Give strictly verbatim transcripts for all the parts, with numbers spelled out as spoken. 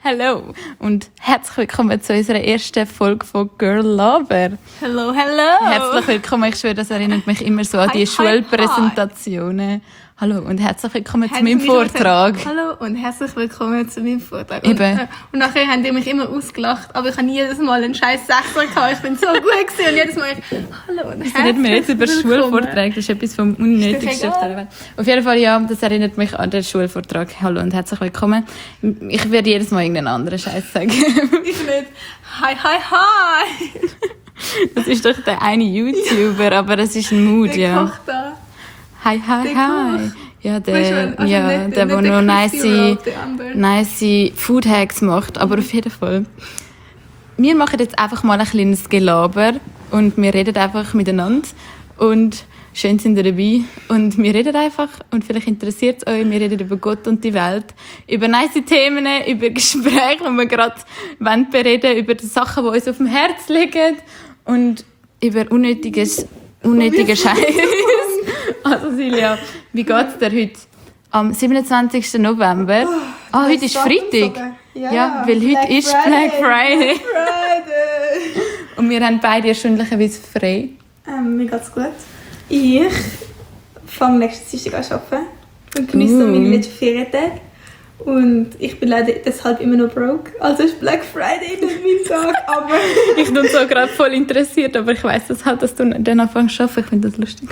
Hallo und herzlich willkommen zu unserer ersten Folge von Girl Lover. Hallo, hallo. Herzlich willkommen, ich schwöre, das erinnert mich immer so an die hi, Schulpräsentationen. Hi. Hallo und herzlich willkommen zu meinem Vortrag. Gesagt, hallo und herzlich willkommen zu meinem Vortrag. Eben. Und, äh, und nachher haben die mich immer ausgelacht, aber ich habe jedes Mal einen scheiß Sechser gehabt. Ich bin so gut gewesen und jedes Mal ich, hallo und herzlich willkommen. Reden wir jetzt über Schulvorträge, das ist etwas vom Unnötigsten auf der Welt. Auf jeden Fall, ja, das erinnert mich an den Schulvortrag. Hallo und herzlich willkommen. Ich werde jedes Mal irgendeinen anderen Scheiß sagen. Ich nicht. Hi, hi, hi. Das ist doch der eine YouTuber, aber das ist ein Mood, der ja. Koch da. Hi, hi, der hi. Koch. Ja, der, Weißt du, also ja, nicht, der, der, nicht der noch nice, der nice Food Hacks macht. Aber auf jeden Fall. Wir machen jetzt einfach mal ein kleines Gelaber und wir reden einfach miteinander. Und schön sind ihr dabei. Und wir reden einfach und vielleicht interessiert es euch. Wir reden über Gott und die Welt. Über nice Themen, über Gespräche, die wir gerade bereden, über die Sachen, die uns auf dem Herz liegen. Und über unnötiges, unnötige Scheiß. Also Silja, wie geht's dir heute? Am siebenundzwanzigsten November. Ah, oh, heute ist Freitag. Ja, ja, weil Black heute ist Friday. Black Friday. Black Friday. Und wir haben beide erstaunlicherweise frei. Ähm, mir geht's gut. Ich fange nächsten Dienstag an arbeiten und genieße Uh. meine letzten Ferientage. Und ich bin leider deshalb immer noch broke. Also ist Black Friday nicht mein Tag, aber... Ich bin so gerade voll interessiert, aber ich weiss das halt, dass du dann anfängst zu arbeiten. Ich finde das lustig.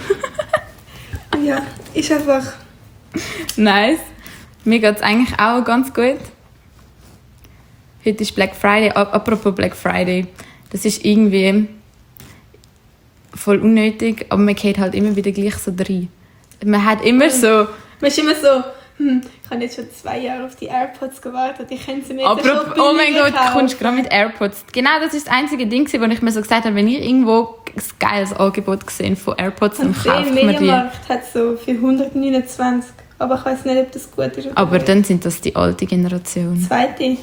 Ja, ist einfach... Nice. Mir geht es eigentlich auch ganz gut. Heute ist Black Friday. Apropos Black Friday. Das ist irgendwie voll unnötig, aber man geht halt immer wieder gleich so rein. Man hat immer so... Man ist immer so... Hm, ich habe jetzt schon zwei Jahre auf die AirPods gewartet. Ich könnte sie mir jetzt schon Oh mein Gott, kaufen. du kommst gerade mit AirPods. Genau, das ist das einzige Ding, wo ich mir so gesagt habe, wenn ich irgendwo ein geiles Angebot gesehen von AirPods, dann und kaufe ich der mir die. Mediamarkt hat so für hundertneunundzwanzig. Aber ich weiß nicht, ob das gut ist. Oder Aber nicht. dann sind das die alte Generation. Zweite.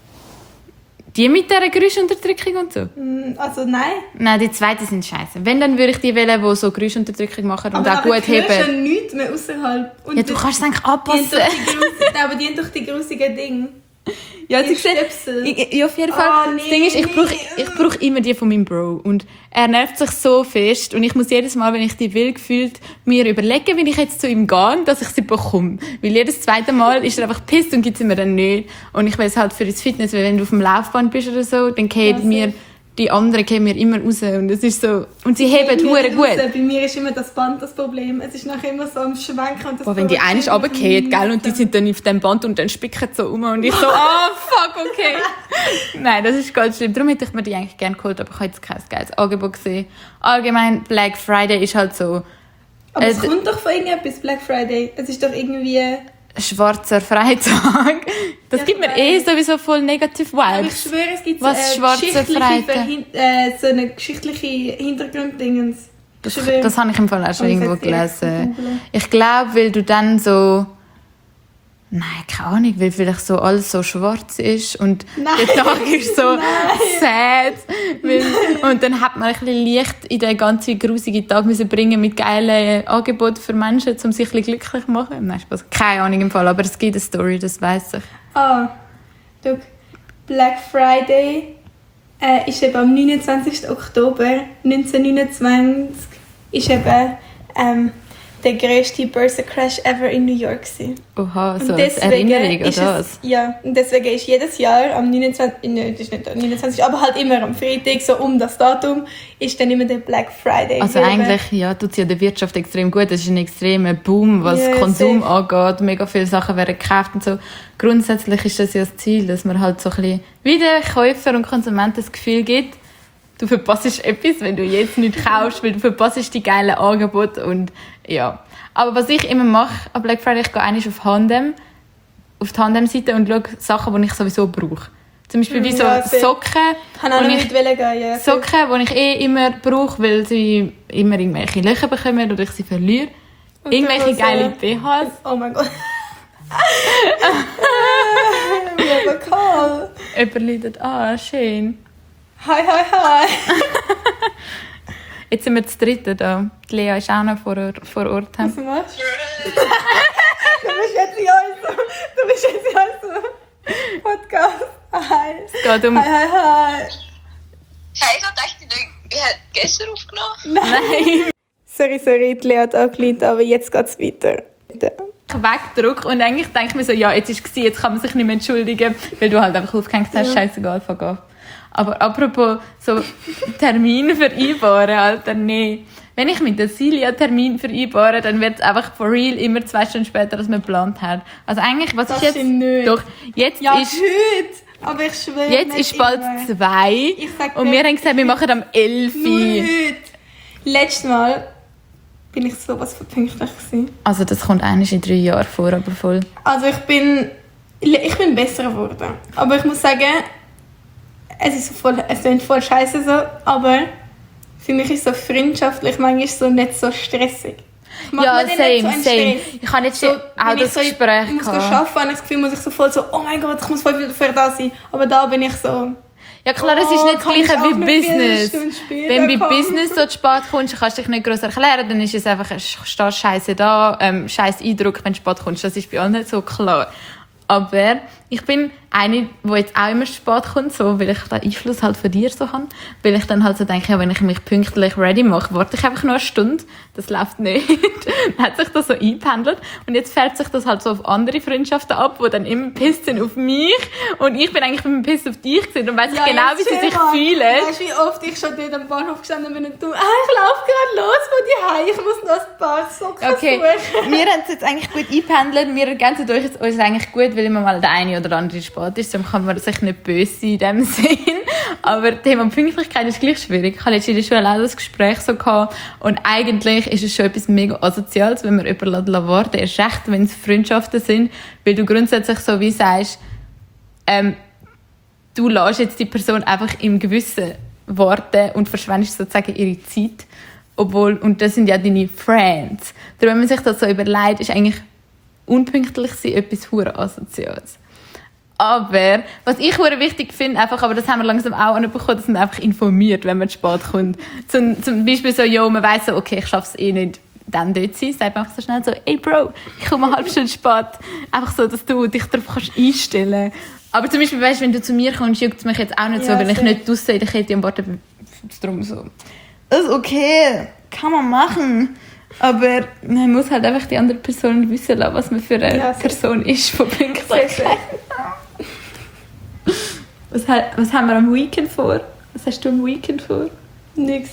Die mit dieser Geräuschunterdrückung und so? Hm, Also nein. Nein, die zweite sind scheiße. Wenn, dann würde ich die wählen, die so Geräuschunterdrückung machen und aber auch gut heben. Aber du hörst ja nichts mehr außerhalb. Und Ja, du kannst es eigentlich die haben anpassen. doch die grusigen- Aber die haben doch die grusigen Dinge. Ja, die sie sehen, Stöpsel. ich, ja, auf jeden Fall. Oh, nee, das Ding ist, ich brauche nee. ich brauch immer die von meinem Bro. Und er nervt sich so fest. Und ich muss jedes Mal, wenn ich die will, gefühlt mir überlegen, wie ich jetzt zu ihm gehe, dass ich sie bekomme. Weil jedes zweite Mal ist er einfach pisst und gibt sie mir dann nicht. Und ich weiß halt für das Fitness, weil wenn du auf dem Laufband bist oder so, dann geht Ja, mir... safe. Die anderen gehen mir immer raus und es ist so... Und sie heben Bei mir hure nicht gut. raus. Bei mir ist immer das Band das Problem. Es ist nachher immer so am Schwenken. Und das Boah, wenn die eine provoziert runterfällt, mich gell, und die sind dann auf dem Band und dann spicken so um und ich so, oh, fuck, okay. Nein, das ist ganz schlimm. Darum hätte ich mir die eigentlich gerne geholt, aber ich habe jetzt kein geiles Angebot gesehen. Allgemein, Black Friday ist halt so... Aber es äh, kommt doch von irgendetwas, Black Friday. Es ist doch irgendwie... schwarzer Freitag. Das Ja, gibt mir ich eh weiss. sowieso voll negative Aber ich Vibes. schwöre, es gibt Was, so, schwarze geschichtliche Freitag? Verhin äh, so eine geschichtliche Hintergrunddingens. Das, Ich schwöre. das habe ich im Fall auch schon Aber ich irgendwo sag's dir, gelesen. googlen. Ich glaube, weil du dann so... Nein, keine Ahnung, weil vielleicht so alles so schwarz ist und Nein. der Tag ist so sad. Weil, und dann hat man ein bisschen Licht in den ganzen grusigen Tag müssen bringen mit geilen Angeboten für Menschen, um sich ein bisschen glücklich zu machen. Nein, Spaß. Keine Ahnung im Fall, aber es gibt eine Story, das weiss ich. Ah, schau. Black Friday äh, ist eben am neunundzwanzigsten Oktober neunzehnhundertneunundzwanzig ist eben ähm, der grösste Börsencrash ever in New York gewesen. Oha, so Und als Erinnerung ist oder es, was? ja, und deswegen ist jedes Jahr am neunundzwanzigsten Nein, das ist nicht der neunundzwanzigsten aber halt immer am Freitag, so um das Datum, ist dann immer der Black Friday. Also Weil eigentlich ja, tut es ja der Wirtschaft extrem gut. Es ist ein extremer Boom, was Ja, Konsum safe. angeht. Mega viele Sachen werden gekauft und so. Grundsätzlich ist das ja das Ziel, dass man halt so ein bisschen wie der Käufer und Konsument das Gefühl gibt, du verpasst etwas, wenn du jetzt nicht kaufst, weil du verpasst die geilen Angebote und ja. Aber was ich immer mache am Black Friday, ich gehe einmal auf Handem, auf die Handem-Seite und schaue Sachen, die ich sowieso brauche. Zum Beispiel wie so Ja, safe. Socken, Ich kann auch wo noch ich- nicht wollen gehen, ja. Socken, die ich eh immer brauche, weil sie immer irgendwelche Löcher bekommen oder ich sie verliere. Und Irgendwelche dann so- geile B Hs. Oh mein Gott. Wie lokal. Jemand leidet an, schön. Hi, hi, hi. Jetzt sind wir das dritte da. Die Lea ist auch noch vor, vor Ort. Was machst du? Du bist jetzt ja so. Du bist jetzt ja so. Podcast. Hi. Es geht um... Hi, hi, hi. Scheiße, dachte ich, ich hätte gestern aufgenommen. Nein. Sorry, sorry, die Lea hat angeleitet, aber jetzt geht's weiter. Bitte. Wegdruck und eigentlich denke ich mir so, ja, jetzt ist es, jetzt kann man sich nicht mehr entschuldigen, weil du halt einfach aufgehängt hast, ja. Scheißegal, fuck off. Aber apropos so Termin vereinbaren, Alter, nee. Wenn ich mit der Silja Termin vereinbare, dann wird es einfach for real immer zwei Stunden später, als man geplant hat. Also eigentlich, was Das ist jetzt... nicht. Doch, jetzt Ja, ist... heute! Aber ich schwöre Jetzt nicht ist bald immer. zwei Ich sag und wir haben gesagt, wir machen am elf. Nur heute. Letztes Mal bin ich sowas von pünktlich gewesen. Also das kommt eigentlich in drei Jahren vor, aber voll. Also ich bin... Ich bin besser geworden. Aber ich muss sagen, es ist so voll, es klingt voll scheiße so, aber für mich ist so freundschaftlich manchmal so nicht so stressig. Ich mache Ja, mir dann same, nicht so einen same. Stress. Ich habe jetzt So, auch wenn das ich so, Gespräch Ich muss gehabt. arbeiten, habe ich das Gefühl, muss ich so voll so, oh mein Gott, ich muss voll wieder für da sein. Aber da bin ich so... Ja klar, es ist Oh, nicht das kann ich Gleiche auch wie nicht vier Business. Stunden später Wenn bei kommen? Business so zu spät kommst, kannst du dich nicht gross erklären, dann ist es einfach, du stehst scheiße da, ähm, scheiß Eindruck, wenn du spät kommst. Das ist bei allen nicht so klar. Aber ich bin eine, die jetzt auch immer spät kommt, so, weil ich den Einfluss halt von dir so habe. Weil ich dann halt so denke, ja, wenn ich mich pünktlich ready mache, warte ich einfach noch eine Stunde. Das läuft nicht. Dann hat sich das so eingependelt. Und jetzt fährt sich das halt so auf andere Freundschaften ab, die dann immer pisst sind auf mich. Und ich bin eigentlich immer pisst auf dich gewesen und weiss Ja, genau, jetzt wie sie sich chill mal. fühlen. Weißt du, wie oft ich schon dort am Bahnhof gestanden bin und du, ah, ich laufe gerade los von dir heim, ich muss noch ein paar Socken Okay, suchen. wir haben es jetzt eigentlich gut eingependelt. Wir ergänzen euch jetzt uns eigentlich gut, weil immer mal der eine oder andere spät ist. Darum kann man sich nicht böse sein in dem Sinn. Aber das Thema Pünktlichkeit ist gleich schwierig. Ich hatte jetzt in der Schule auch das Gespräch so gehabt. Und eigentlich ist es schon etwas mega Asoziales, wenn man jemanden warten lässt. Erst recht, wenn es Freundschaften sind. Weil du grundsätzlich so wie sagst, ähm, du lässt jetzt die Person einfach im Gewissen warten und verschwendest sozusagen ihre Zeit. Obwohl, und das sind ja deine Friends. Darum, wenn man sich das so überlegt, ist eigentlich unpünktlich sein etwas hure Asoziales. Aber, was ich hure wichtig finde, einfach, aber das haben wir langsam auch anbekommen, dass man einfach informiert, wenn man zu spät kommt. Zum, zum Beispiel so, jo, man weiss so, okay, ich schaffe es eh nicht, dann dort zu sein, sagt man einfach so schnell so, ey Bro, ich komme eine halbe Stunde spät. Einfach so, dass du dich darauf kannst einstellen. Aber zum Beispiel, weißt, wenn du zu mir kommst, juckt es mich jetzt auch nicht Ja, so, weil ich sehr. nicht draussen in der Kette am Warten bin. Darum so. Das ist okay, kann man machen. Aber man muss halt einfach die andere Person wissen lassen, was man für eine Ja, sehr. Person ist von Sehr, Pünktlichkeit. sehr. Was, ha- was haben wir am Weekend vor? Was hast du am Weekend vor? Nix.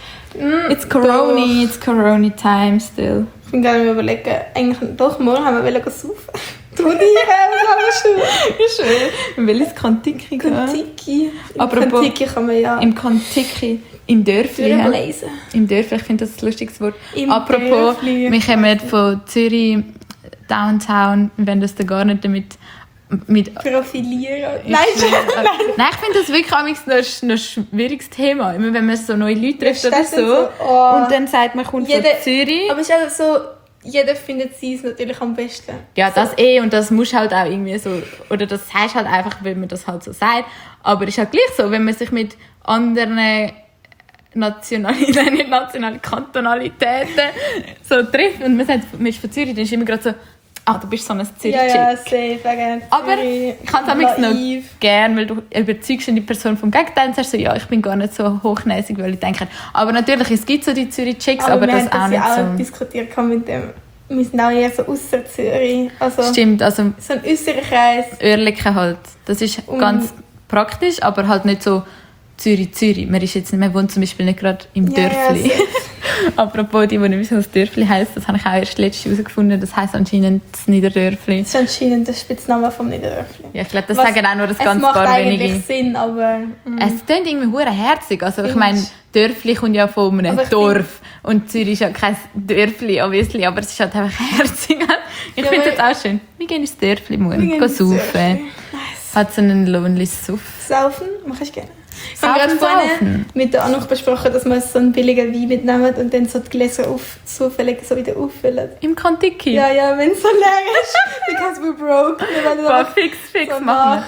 Mm, It's Corona, doch. it's Corona time still. Ich bin gerade am überlegen, eigentlich doch, morgen haben wir wollen gehen saufen. Du dir, was haben wir schon? Schön. In welches Kontiki gehen? Kontiki. Im Apropos- Kontiki kann man ja Im Kontiki, im Dörfli. hä? durchlesen. Im Dörfli, ich finde das ein lustiges Wort. Im Apropos, Dörfli. wir kommen von Zürich, Downtown, wenn das da gar nicht damit... Mit, Profilieren. Ich Nein, schwöre. nein. Nein, ich finde das wirklich manchmal noch ein, noch ein schwieriges Thema. Immer wenn man so neue Leute trifft Ja, oder stimmt so. so. Oh. Und dann sagt man, kommt Jeder- von Zürich. Aber es ist also so, jeder findet sie es natürlich am besten. Ja, das eh. Und das muss halt auch irgendwie so... Oder das sagst halt einfach, weil man das halt so sagt. Aber es ist halt gleich so, wenn man sich mit anderen Nationalitäten, nicht nationale Kantonalitäten so trifft und man sagt, man ist von Zürich, dann ist immer gerade so, ah, du bist so ein Zürich-Chick. Ja, ja, safe, wegen Aber Zürich, ich kann es amigs noch naiv. gern, weil du überzeugst die Person vom Gegenteil und sagst so, ja, ich bin gar nicht so hochnäsig, weil ich denke, aber natürlich, es gibt so die Zürich-Chicks, aber, Aber, wir das haben auch das nicht ja auch so. diskutiert gehabt mit dem. Wir sind auch eher so ausser Zürich. Also Stimmt, also so ein Österreich-Kreis. Oerlikon halt, das ist Und- ganz praktisch, aber halt nicht so Zürich-Zürich. Man, ist jetzt, man wohnt zum Beispiel nicht gerade im Ja, ja, Dörfli. safe. Apropos, die, die nicht wissen, was Dörfli heisst, das habe ich auch erst letztes herausgefunden, das heisst anscheinend das Niederdörfli. Das ist anscheinend der Spitzname vom Niederdörfli. Ja, ich glaube, das Was- sagen auch nur das Es ganz macht paar eigentlich wenige. Sinn, aber... mm. Es klingt irgendwie hure herzig. Also ich Findest- meine, Dörfli kommt ja von einem Aber ich Dorf. Und Zürich ist ja kein Dörfli, obviously, aber es ist halt einfach herzig. Ich Ja, finde es aber- jetzt auch schön. Wir gehen ins Dörfli morgen, Wir gehen gehen ins saufen. Dörfli. Nice. Hat so einen lonely Suff. Saufen mache ich gerne. Ich Saufen, habe gerade vorhin saufen. mit der Anuk besprochen, dass wir so einen billigen Wein mitnehmen und dann so die Gläser auf, zufällig so wieder auffüllen. Im Kontiki. Ja, ja, wenn es so leer ist, because we're broke. Wir werden Boah, einfach fix, fix so machen wir. nach-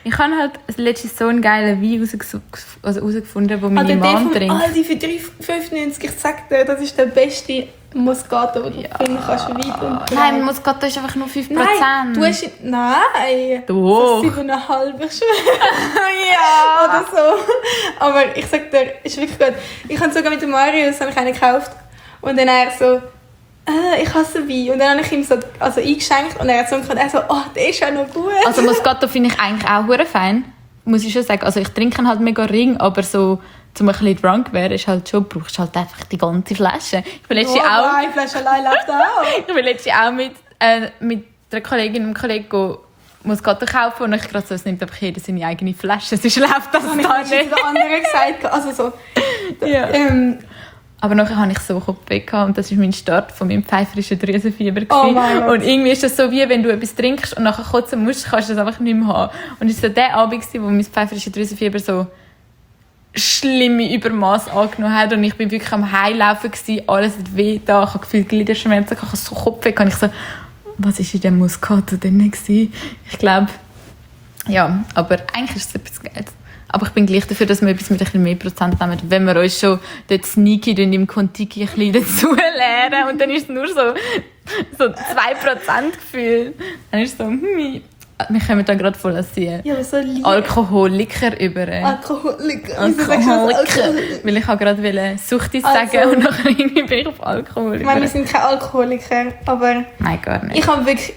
Ich habe halt letztens so einen geilen Wein herausgefunden, also herausgefunden, den meine Also der Mom von trinkt. Aldi für drei Komma fünfundneunzig, ich sag dir, das ist der beste Moscato, den du finden kannst. Weit und breit. Nein, Moscato ist einfach nur fünf Prozent. Nein, du hast... Nein! Doch. So sieben Komma fünf, ich schwöre. Ja! Oder so. Aber ich sag dir, ist wirklich gut. Ich habe sogar mit dem Marius habe ich einen gekauft. Und dann er so... Äh, ich hasse Wein. Und dann habe ich ihm so also eingeschenkt und er hat so gesagt, er so, oh, der ist ja noch gut. Also Moscato finde ich eigentlich auch hure fein, muss ich schon sagen. Also ich trinke ihn halt mega ring, aber so, zum ein bisschen drunk wäre, ist halt schon, brauchst halt einfach die ganze Flasche. Ich bin letztens oh, auch, nein, Flasche allein läuft auch. ich bin letztens auch mit, äh, mit einer Kollegin und einem Kollegen Moscato kaufen und ich gerade so, es nimmt einfach jeder seine eigene Flasche, sonst läuft das Das habe ich da letztens nicht. zu den anderen gesagt. Also so. Ja. Ähm, Aber nachher hatte ich so Kopfweh gehabt und das war mein Start von meinem pfeiferischen Drüsenfieber. Oh mein Gott. Und irgendwie ist das so, wie wenn du etwas trinkst und nachher kotzen musst, kannst du das einfach nicht mehr haben. Und es war so der Abend, wo mein pfeiferisches Drüsenfieber so schlimme Übermaß angenommen hat und ich bin wirklich am Heilaufen gewesen, alles hat weh da, ich habe gefühlt Gliederschmerzen, ich habe so Kopfweh, und ich so, was war in dem Moscato drin gewesen? Ich glaube, ja, aber eigentlich ist es etwas Geiles. Aber ich bin gleich dafür, dass wir etwas mit ein bisschen mehr Prozent nehmen, wenn wir uns schon dort sneaky im Kontiki ein bisschen dazu lernen und dann ist es nur so, so zwei Prozent gefühlt. Dann ist es so, hm, wir kommen dann gerade voll als die ja, aber so lieb. Alkoholiker über. Alkoholiker. Wieso sagst du das? Alkoholiker. Alkoholiker? Weil ich habe gerade wollte Suchtis Also- sagen und nachher irgendwie bin ich auf Alkohol Ich meine, wir über. sind keine Alkoholiker, aber Nein, gar nicht. ich habe wirklich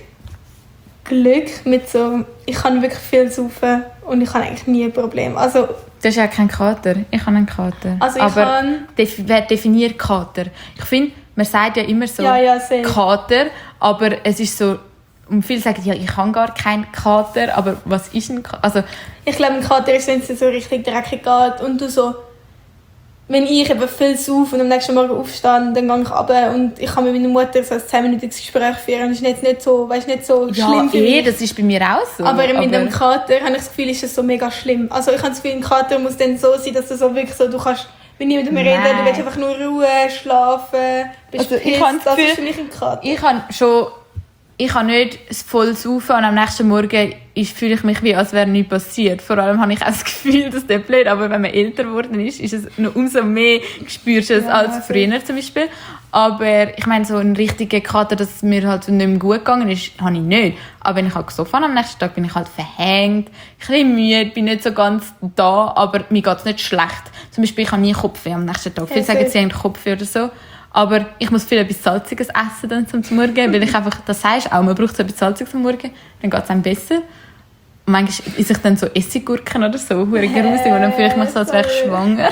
Glück mit so... Ich kann wirklich viel saufen und ich habe eigentlich nie ein Problem. Also, Das ist ja kein Kater. Ich habe einen Kater. Also ich Aber kann- def- wer definiert Kater? Ich finde, man sagt ja immer so ja, ja, sehr. Kater, aber es ist so, und viele sagen, ja, ich habe gar keinen Kater, aber was ist ein Kater? Also, Ich glaube, ein Kater ist, wenn es dir so richtig dreckig geht und du so... Wenn ich eben viel saufe und am nächsten Morgen aufstehe, dann gehe ich runter und ich kann mit meiner Mutter so ein zehn-minütiges Gespräch führen. Das ist jetzt nicht so, weißt, nicht so ja, schlimm für eh, mich. das ist bei mir auch so. Aber mit dem Kater habe ich das Gefühl, ist es so mega schlimm. Also ich habe das Gefühl, ein Kater muss dann so sein, dass du so wirklich so, du kannst mit niemandem reden, Nein. du willst einfach nur Ruhe, schlafen, bist Also ich pisst. habe das Das ist Gefühl- für mich ein Kater. Ich habe schon, ich kann nicht voll saufen und am nächsten Morgen ist, fühle ich mich wie, als wäre nichts passiert. Vor allem habe ich auch das Gefühl, dass der blöd, aber wenn man älter geworden ist, ist es noch umso mehr, spürst du es Ja, als also- früher zum Beispiel. Aber ich meine, so einen richtigen Kater, dass es mir halt nicht mehr gut gegangen ist, habe ich nicht. Aber wenn ich halt gesoffen habe, am nächsten Tag bin ich halt verhängt, ein bisschen müde, bin nicht so ganz da, aber mir geht es nicht schlecht. Zum Beispiel, ich habe nie Kopfweh am nächsten Tag. Viele Ja, sagen, sehr. sie haben Kopfweh oder so. Aber ich muss viel etwas Salziges essen dann zum Morgen, weil ich einfach, das sagst auch, man braucht so etwas Salziges am Morgen, dann geht es einem besser. Und manchmal esse ich dann so Essiggurken oder so, hure grusig, und dann fühle ich mich so, als wäre ich sorry. schwanger.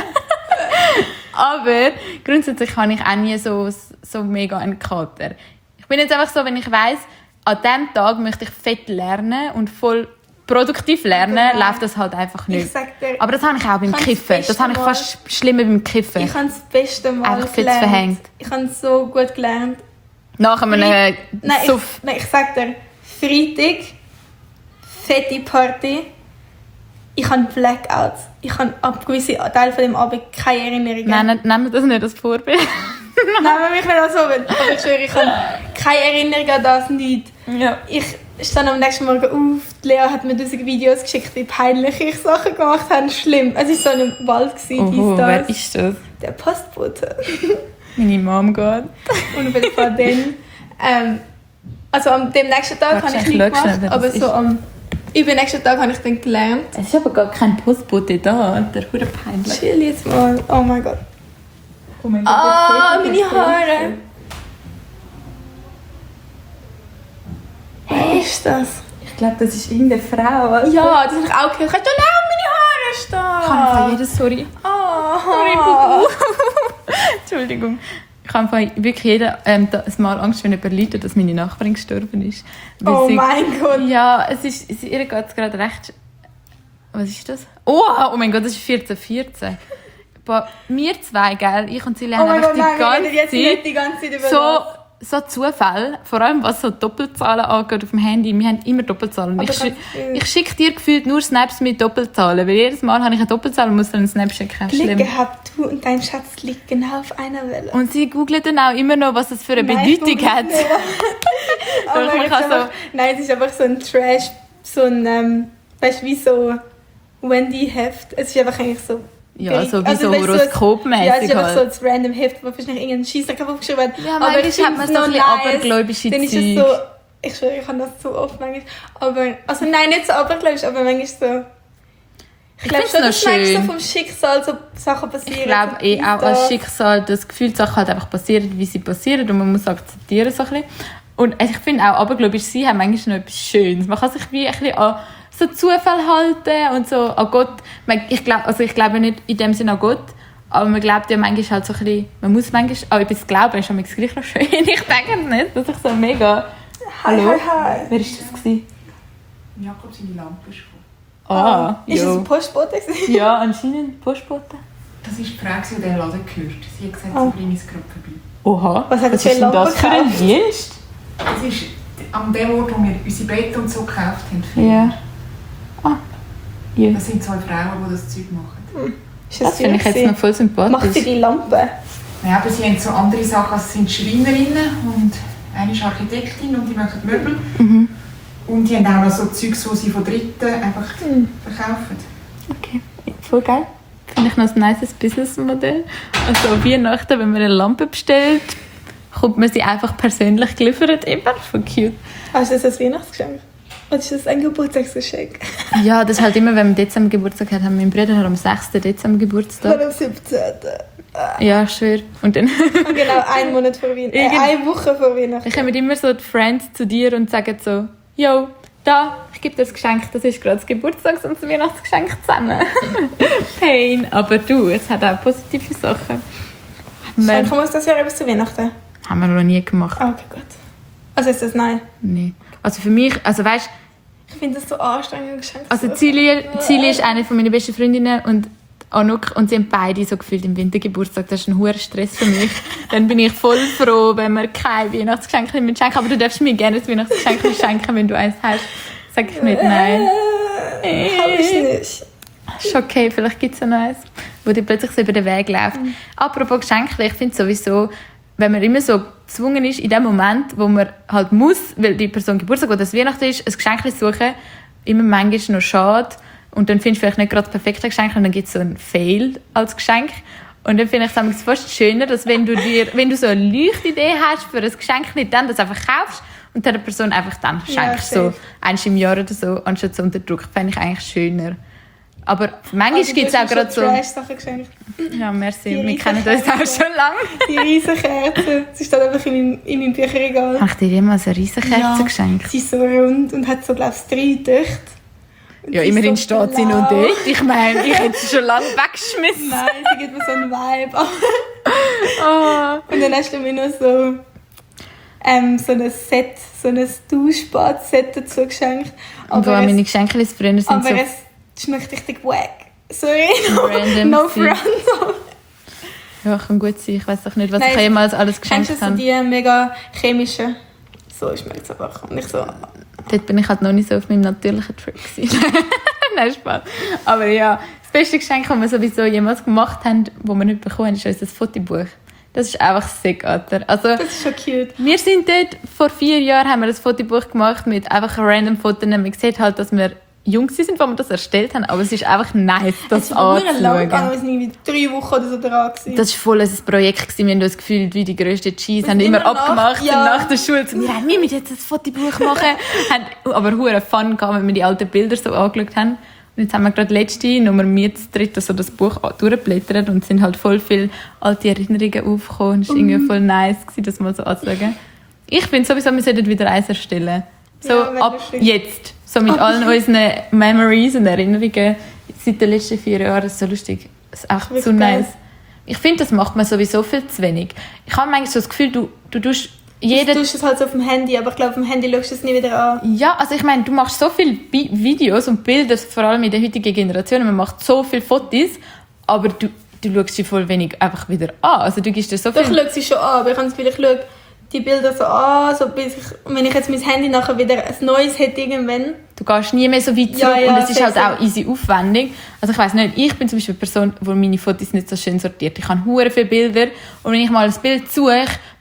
Aber grundsätzlich habe ich auch nie so, so mega einen Kater. Ich bin jetzt einfach so, wenn ich weiss, an diesem Tag möchte ich fett lernen und voll produktiv lernen, Genau. läuft das halt einfach nicht. Ich sag dir, Aber das habe ich auch beim Ich habe das Kiffen. Das beste habe ich Mal- fast schlimmer beim Kiffen. ich habe das beste Mal Einfach viel zu gelernt. verhängt. Ich habe es so gut gelernt. Nach einem Nein, Suff. ich, nein, ich sag dir, Freitag, fette Party, ich habe Blackouts. Ich habe ab gewissen Teil von dem Abend keine Erinnerungen. Nein, nein, nehmen wir das nicht als Vorbild. Nein, wenn mich nicht so will. Aber ich schwöre, ich habe keine Erinnerung an das, nicht. Ja. Ich stand am nächsten Morgen auf, die Lea hat mir tausend Videos geschickt, wie peinlich ich Sachen gemacht habe. Schlimm. Es war so ein Wald, gewesen, Oh, dies, wer das. ist das? Der Postbote. Meine Mom geht. Und auf jeden Fall dann. Ähm, also am dem nächsten Tag Warte, habe ich ich nicht schau schnell, gemacht, wer aber das so ist. am übernächsten Tag habe ich dann gelernt. Es ist aber gar kein Postbote da. Der hure peinlich. Chill jetzt mal. Oh mein Gott. Oh mein Ah, meine Haare. Wer ist das? Ich glaube, das ist irgendeine Frau. Alter. Ja, das habe ich auch gehört. Kannst du lange meine Haare Ich kann einfach stehen? jedes, sorry. Oh. Entschuldigung. Ich habe einfach wirklich jeder, ähm, da- ein Mal Angst, wenn jemand leidet, dass meine Nachbarin gestorben ist. Weil Oh sie- mein Gott. Ja, es ist, es, ihr geht es gerade recht... Was ist das? Oh, oh mein Gott, das ist vierzehn vierzehn. Boah, wir zwei, gell? Ich und Silja Oh haben mein einfach Gott, nein, die wir ganze reden jetzt Zeit nicht die ganze Zeit über so, das. so Zufälle, vor allem was so Doppelzahlen angeht auf dem Handy. Wir haben immer Doppelzahlen. Aber Ich, schi- ganz- ich schicke dir gefühlt nur Snaps mit Doppelzahlen, weil jedes Mal habe ich eine Doppelzahl und muss dann einen Snap schicken. Glück Schlimm. gehabt, du und dein Schatz liegt genau auf einer Welle. Und sie googelt dann auch immer noch, was das für eine Nein, ich Bedeutung google hat. nicht. Aber Doch, es man ist kann so- einfach, nein, es ist einfach so ein Trash, so ein, ähm, weißt du, wie so Wendy-Heft. Es ist einfach eigentlich so... Ja, so wie also, so weißt du, horoskopmäßig Ja, es ist einfach so halt. ein random Heft, wo wahrscheinlich irgendein Scheissdreck aufgeschrieben hat. Ja, aber manchmal ich hat man find's so ein noch bisschen nice. abergläubische Dann ist es Zeug. so... Ich schwöre, ich habe das so oft manchmal. Aber... Also nein, nicht so abergläubisch, aber manchmal so... Ich, Ich glaube find's schon, noch dass manchmal so schön. vom Schicksal so Sachen passieren. Ich glaube so eh auch das. als Schicksal, dass Gefühlssachen halt einfach passieren, wie sie passieren und man muss akzeptieren so ein bisschen. Und ich finde auch, abergläubisch sie haben manchmal noch etwas Schönes. Man kann sich wie ein bisschen an so Zufall halten und so an Gott. Ich glaube, also ich glaube nicht in dem Sinne an Gott, aber man glaubt ja manchmal halt so ein bisschen, man muss manchmal auch etwas glauben, ist manchmal gleich noch schön. Ich denke nicht, dass ich so mega... Hi, Hallo? hi, hi. Wer war das gewesen? Jakob, seine Lampe ist gekommen. Ah, Ist es jo. ein Postbote gewesen? Ja, anscheinend Postbote. Das ist die Frage, die der Laden gehört. Sie hat gesagt, Ah. sie bringt es gerade vorbei. Oha, Was hat was sie ist für denn Lampe das für ein gekauft? Dienst? Das ist an dem Ort, wo wir unsere Betten und so gekauft haben. Ja. Ah, ja. Das sind zwei Frauen, die das Zeug machen. Ist Das finde ich jetzt noch voll Macht sie sympathisch. die Lampe? Ja, aber sie haben so andere Sachen, also sie sind Schreinerinnen und eine ist Architektin und die machen Möbel. Mhm. Und die haben auch noch so Zeugs, die sie von Dritten einfach verkaufen. Okay, ja, voll geil. Finde ich noch ein nices Businessmodell. Also Weihnachten, wenn man eine Lampe bestellt, kommt man sie einfach persönlich geliefert. Immer voll cute. Also ist das ein Weihnachtsgeschenk? Oder ist das ein Geburtstagsgeschenk? Ja, das ist halt immer, wenn man Dezember Geburtstag hat, haben mein Bruder hat am sechsten Dezember Geburtstag. Oder am siebzehnten Ja, ich schwöre. Und dann Und genau einen Monat vor Weihnachten. Äh, Irgend- eine Woche vor Weihnachten. ich komme immer so die Friends zu dir und sagen so, «Yo, da, ich gebe dir das Geschenk, das ist gerade das Geburtstags- und das Weihnachtsgeschenk zusammen.» Pain. Aber du, es hat auch positive Sachen. Schenken Wir, wir uns das Jahr etwas zu Weihnachten? haben wir noch nie gemacht. Ah, okay, gut. Also ist das nein? Nee. Also für mich, also weißt, Ich finde das so anstrengend, Geschenke also zu Zili, Zili ist eine von meiner besten Freundinnen und Anouk, und sie haben beide so gefühlt im Winter Geburtstag. Das ist ein hoher Stress für mich. Dann bin ich voll froh, wenn wir kein Weihnachtsgeschenk mehr schenken. Aber du darfst mir gerne ein Weihnachtsgeschenk schenken, wenn du eins hast. Sag ich nicht nein. Äh, habe ich nicht. Ist okay, vielleicht gibt es ja noch eins, wo dir plötzlich so über den Weg läuft. Mhm. Apropos Geschenke, ich finde sowieso, wenn man immer so gezwungen ist, in dem Moment, wo man halt muss, weil die Person Geburtstag oder das Weihnachten ist, ein Geschenk zu suchen, immer manchmal noch schade. Und dann findest du vielleicht nicht gerade das perfekte Geschenk und dann gibt es so ein Fail als Geschenk. Und dann finde ich es fast schöner, dass wenn du, dir, wenn du so eine Leuchtidee hast für ein Geschenk, nicht dann das einfach kaufst und der Person einfach dann Ja, schenkst. So safe. eins im Jahr oder so, anstatt so unter Druck. Fände ich eigentlich schöner. Aber manchmal Also, gibt es du auch hast mir gerade so... schon Trash-Sachen geschenkt. Ja, merci. Die Wir kennen uns auch Riesenkerze. schon lange. Die Riesenkerze. Sie steht einfach in meinem, in meinem Bücherregal. Habe ich dir jemals eine Riesenkerze Ja. geschenkt? Sie ist so rund und hat so, glaube ich, drei Töchter. Und Ja, sie ist immerhin so steht sie noch blau. dort. Ich meine, ich hätte sie schon lange weggeschmissen. Nein, sie gibt mir so einen Vibe. Oh. Und dann hast du mir noch so, ähm, so ein Set, so ein Duschbad-Set dazu geschenkt. Und wo Aber, meine es, Geschenke-Freunde sind aber so... es schmeckt richtig wack. Sorry, no, Random no gewesen. front. Ja, kann gut sein. Ich weiß doch nicht, was Nein, ich jemals alles Kennst geschenkt du so habe. die mega chemischen? So schmeckt es einfach. Und ich so, Dort bin ich halt noch nicht so auf meinem natürlichen Trip gewesen. Nein, Spaß. Aber ja, das beste Geschenk, das wir sowieso jemals gemacht haben, das wir nicht bekommen haben, ist unser Fotobuch. Das ist einfach sick, Alter. Also, das ist schon cute. wir sind dort, vor vier Jahren haben wir ein Fotobuch gemacht mit einfach random Fotos. Man sieht halt, dass wir jung sind, als wir das erstellt haben, aber es ist einfach nice, das Es war verdammt lang gegangen, anzuschauen. wir sind irgendwie drei Wochen oder so dran gewesen. Das war voll ein Projekt gewesen. Wir haben uns gefühlt wie die grössten Cheese, Wir haben sind immer immer nach- abgemacht ja. sind nach der Schule. So, wir haben nie mit jetzt ein Fotobuch machen. haben aber hure Fun gehabt, wenn wir die alten Bilder so angeschaut haben. Und jetzt haben wir gerade letzte Nummer mir zu dritt so das Buch durchgeblättert und sind halt voll viele alte Erinnerungen aufgekommen. Es war irgendwie voll nice gewesen, das mal so anzuschauen. Ich finde sowieso, wir sollten wieder eins erstellen. So Ja, wäre ab lustig. jetzt. So mit allen unseren Memories und Erinnerungen seit den letzten vier Jahren. Das ist so lustig. Das ist echt Wirklich so geil. nice. Ich finde, das macht man sowieso viel zu wenig. Ich habe manchmal so das Gefühl, du, du tust Du jeden... tust es halt so auf dem Handy, aber ich glaube, auf dem Handy schaust du es nie wieder an. Ja, also ich meine, du machst so viele Bi- Videos und Bilder, vor allem in der heutigen Generation. Man macht so viele Fotos, aber du, du schaust sie voll wenig einfach wieder an. Also du gibst dir so Doch, ich viel... schaue sie schon an, aber ich habe das Gefühl, ich schaue die Bilder so an, so bis ich, und wenn ich jetzt mein Handy nachher wieder ein neues hätte irgendwann. Du gehst nie mehr so weit zurück Ja, ja, und es ist halt sehr, auch easy aufwendig. Also ich weiss nicht, ich bin zum Beispiel eine Person, die meine Fotos nicht so schön sortiert. Ich habe hure viele Bilder und wenn ich mal ein Bild suche,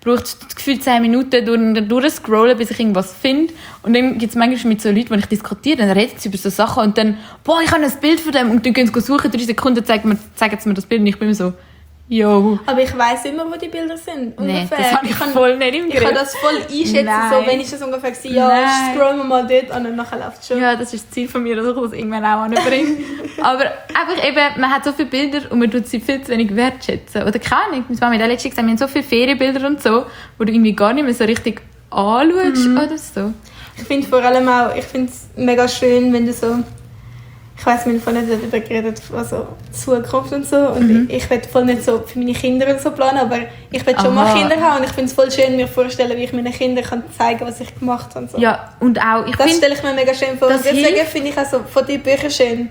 braucht es gefühlt zehn Minuten durch, durchscrollen, bis ich irgendwas finde. Und dann gibt es manchmal mit so Leuten, wenn ich diskutiere, dann reden sie über so Sachen und dann, boah, ich habe ein Bild von dem und dann gehen sie suchen, drei Sekunden zeigen, mir, zeigen sie mir das Bild und ich bin immer so, jo. Aber ich weiss immer, wo die Bilder sind. Nee, ungefähr. das habe ich, ich kann, voll nicht im Griff. Ich kann das voll einschätzen, Nein. so, wenn ich das ungefähr sehe, ja, Nein. scrollen wir mal dort und dann nachher läuft es schon. Ja, das ist das Ziel von mir, dass ich das irgendwann auch anbringe. Aber einfach eben, man hat so viele Bilder und man tut sie viel zu wenig wertschätzen. Oder keine Ahnung, meine Mama hat auch letztens gesagt, wir haben so viele Ferienbilder und so, wo du irgendwie gar nicht mehr so richtig anschaust Mhm. oder so. Ich finde vor allem auch, ich finde es mega schön, wenn du so, ich weiss, wir haben vorhin nicht darüber geredet, also Zukunft und so. Und Mhm. ich, ich will voll nicht so für meine Kinder und so planen, aber ich will schon Aha. mal Kinder haben und ich finde es voll schön, mir vorstellen, wie ich meinen Kindern kann zeigen kann, was ich gemacht habe. Und so. Ja, und auch, ich Das finde, stelle ich mir mega schön vor. Und das deswegen hilft. finde ich auch so von den Büchern schön.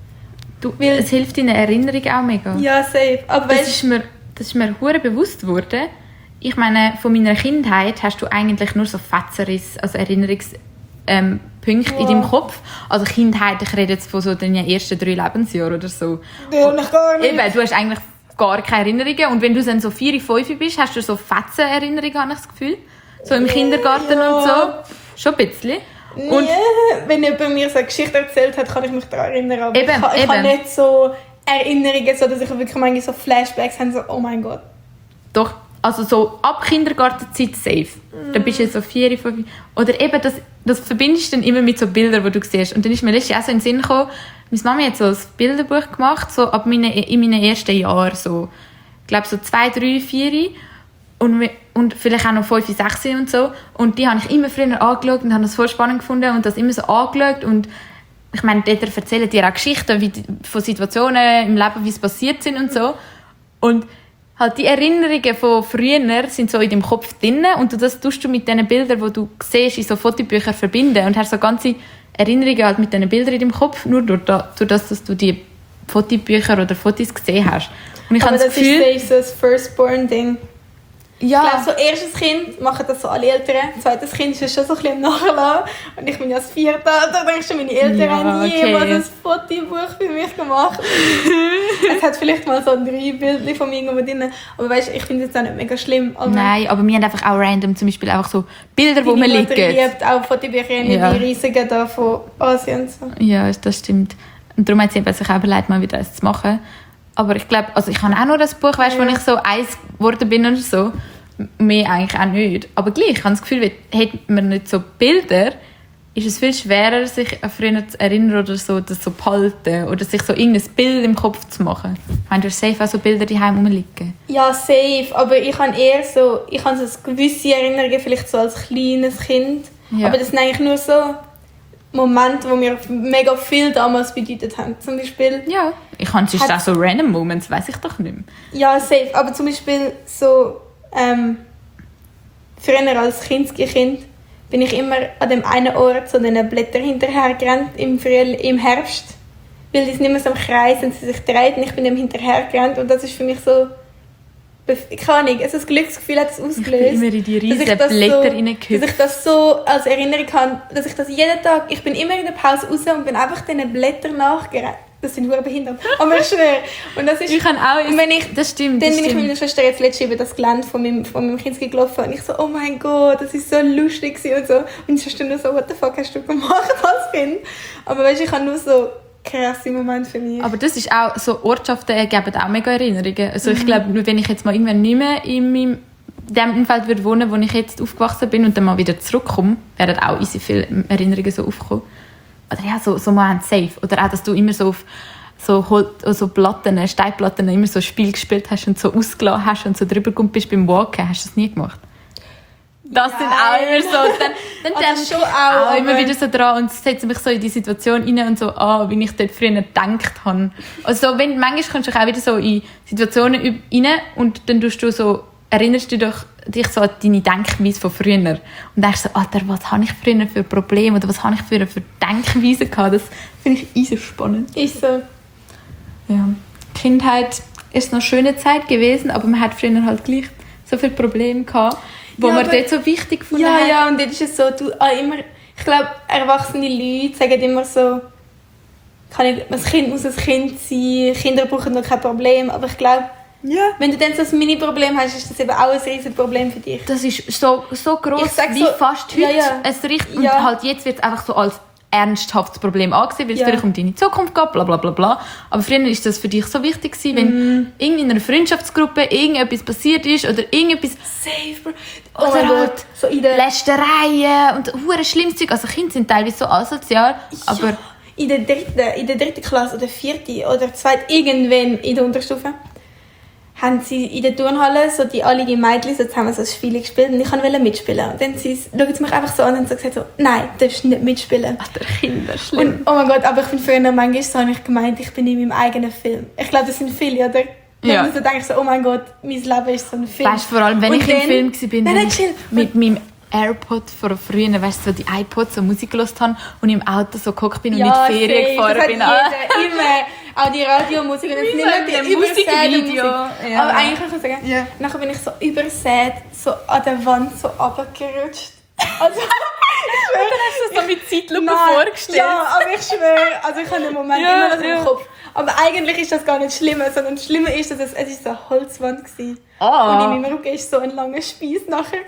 du, es hilft deiner Erinnerung auch mega. Ja, safe. Aber Das weißt, ist mir, das ist mir hure bewusst geworden. Ich meine, von meiner Kindheit hast du eigentlich nur so Fetzerisse, also Erinnerungspunkte ähm, Punkte in Wow. deinem Kopf. Also Kindheit, ich rede jetzt von so den ersten drei Lebensjahren oder so. ja, noch gar nicht. Eben, du hast eigentlich gar keine Erinnerungen. Und wenn du dann so vier, fünf bist, hast du so Fetzen-Erinnerungen, habe ich das Gefühl. So im Kindergarten Ja. und so. Schon ein bisschen. Und Nie. Wenn jemand mir so eine Geschichte erzählt hat, kann ich mich daran erinnern. Aber Eben, ich, ha- ich eben. habe nicht so Erinnerungen, so dass ich wirklich manchmal so Flashbacks habe, so oh mein Gott. doch, also so ab Kindergartenzeit safe. Dann bist du jetzt so vier, fünf. Oder eben, das, das verbindest du dann immer mit so Bildern, die du siehst. Und dann ist mir letztens auch so in den Sinn gekommen, meine Mama hat so ein Bilderbuch gemacht, so ab meine, in meinen ersten Jahren. So. Ich glaube so zwei, drei, vier. Und, wir- und vielleicht auch noch fünf, sechs und so. Und die habe ich immer früher angeschaut und habe das voll spannend gefunden und das immer so angeschaut. Und ich meine, dort erzählen dir auch Geschichten wie die, von Situationen im Leben, wie es passiert sind und so. Und halt die Erinnerungen von früher sind so in deinem Kopf drin und du, das tust du mit diesen Bildern, die du siehst, in so Fotobüchern verbinden und hast so ganze Erinnerungen halt mit diesen Bildern in deinem Kopf, nur durch, da, durch das, dass du die Fotobücher oder Fotos gesehen hast. Und ich Aber habe das das Gefühl, ist safe so ein Firstborn-Ding. Ich ja, glaube, so erstes Kind machen das so alle Eltern. Zweites Kind ist es schon so ein bisschen am Nachlassen. Und ich bin ja das vierte. Da denkst du, meine Eltern Ja, haben okay. jemals ein Fotobuch für mich gemacht. Es hat vielleicht mal so drei Bilder von mir irgendwo drin. Aber weißt, ich finde es jetzt auch nicht mega schlimm. Aber nein, aber wir haben einfach auch random zum Beispiel einfach so Bilder, wo deine wir Mutter liegen. liebt auch Fotobücher, nicht Ja. die riesigen da von Asien und so. Ja, das stimmt. Und darum hat sie eben sich auch überlegt, mal wieder eins zu machen. Aber ich glaube, also ich habe auch nur das Buch, weißt, Ja. wo ich so eins geworden bin oder so. Mehr eigentlich auch nicht. Aber gleich, ich habe das Gefühl, hätte man nicht so Bilder, ist es viel schwerer, sich an früher zu erinnern oder so, das so behalten oder sich so irgendein Bild im Kopf zu machen. Ich meine, du hast safe auch so Bilder daheim rumliegen. Ja, safe. Aber ich habe eher so, ich habe so gewisse Erinnerungen, vielleicht so als kleines Kind. Ja. Aber das sind eigentlich nur so Momente, die mir mega viel damals bedeutet haben. Zum Beispiel, Ja. Ich habe sonst Hat- auch so random Moments, weiß ich doch nicht mehr. ja, safe. Aber zum Beispiel so, ähm, früher als Kindskind bin ich immer an dem einen Ort so den Blättern hinterher gerannt im, Frühl im Herbst. Weil die sind immer so im Kreis und sie sich drehen und ich bin dem hinterher gerannt. Und das ist für mich so, bef- keine Ahnung, also das Glücksgefühl hat es Ich ausgelöst. bin immer in die dass ich riesen das Blätter so, reingehüpft. dass ich das so als Erinnerung habe, dass ich das jeden Tag, ich bin immer in der Pause raus und bin einfach diesen Blättern nachgerannt. Das sind nur behindert. Aber ich schwöre. Und das ist, Ich kann auch... und wenn ich, das stimmt, dann das bin ich mit stimmt. meiner Schwester jetzt letztens über das Gelände von meinem, von meinem Kind gelaufen und ich so, oh mein Gott, das ist so lustig gewesen und so. Und die Schwester nur so, what the fuck hast du gemacht als Kind? Aber weißt du, ich habe nur so krasse Momente für mich. Aber das ist auch, so Ortschaften ergeben auch mega Erinnerungen. Also ich glaube, wenn ich jetzt mal irgendwann nicht mehr in meinem dem Umfeld würde wohnen, wo ich jetzt aufgewachsen bin und dann mal wieder zurückkomme, werden auch easy viele Erinnerungen so aufkommen. Oder ja, so, so Momente safe. Oder auch, dass du immer so auf so, Hol- so Platten, Steinplatten immer so Spiel gespielt hast und so ausgelassen hast und so drüber gekommen bist beim Walken. Hast du das nie gemacht? Das sind auch immer so. Dann, dann Ah, denke das ich schon auch, auch, immer aber- wieder so dran und setze mich so in die Situation rein und so an, wie ich dort früher gedacht habe. Also wenn, manchmal kommst du auch wieder so in Situationen üb- rein und dann tust du so, erinnerst du dich, dich so an deine Denkweise von früher. Und denkst so, Alter, was habe ich früher für Probleme oder was habe ich früher für Denkweisen gehabt? Das finde ich easy spannend. Ist so. Ja. Die Kindheit ist noch eine schöne Zeit gewesen, aber man hat früher halt gleich so viele Probleme gehabt, wo Ja, man aber- dort so wichtig gefunden Ja, hat. ja, und jetzt ist es so, du, ah, immer, ich glaube, erwachsene Leute sagen immer so, kann ich, das Kind muss ein Kind sein, Kinder brauchen noch kein Problem, aber ich glaube, Ja. Wenn du dann so ein Mini-Problem hast, ist das eben auch ein riesen Problem für dich. Das ist so, so gross wie so, fast heute. Ja, ja. Es riecht, und Ja. halt jetzt wird es einfach so als ernsthaftes Problem angesehen, weil es Ja. vielleicht um deine Zukunft geht, bla bla bla bla. Aber früher ist das für dich so wichtig gewesen, wenn Mm. irgendwie in einer Freundschaftsgruppe irgendetwas passiert ist oder irgendetwas... Safe, bro. Oh Oder mein halt Gott. so in der... Lästereien und hure schlimmes Zeug. Also Kinder sind teilweise so asozial, aber... Ja, in der dritten, in der dritten Klasse oder vierten oder zweiten, irgendwann in der Unterstufe, haben sie in der Turnhalle so die alle die Mädchen so zusammen so Spiele gespielt und ich wollte mitspielen. Und dann sie, schauen sie mich einfach so an und so gesagt so, nein, du darfst nicht mitspielen. Ach, der Kinder, schlimm. Und, oh mein Gott, aber ich bin früher manchmal so, habe ich gemeint, ich bin in meinem eigenen Film. Ich glaube, das sind viele, oder? Wenn Ja. du so denkst, so, oh mein Gott, mein Leben ist so ein Film. Weißt du, vor allem, wenn Und ich im dann- Film war, Nein, nein, chill. mit meinem AirPod von früher, weißt du, so die iPods, so Musik gehört habe und im Auto so geguckt bin und in die Ferien safe. gefahren Das bin. hat jeder, immer. Auch die Radiomusik. Und jetzt Wie nicht so mehr in die einem übersäte Musikvideo. Musik. Ja. Aber eigentlich kann ich sagen, Ja. nachher bin ich so übersät, so an der Wand so runtergerutscht. Also, Dann hast du das so mit Zeitlupe nein, vorgestellt. Ja, aber ich schwöre, also ich habe den Moment Ja, immer noch so ja. im Kopf. Aber eigentlich ist das gar nicht schlimm, sondern das Schlimme ist, dass es, es ist so eine Holzwand war. Ah. Und in meinem Rücken war so ein langer Spieß nachher.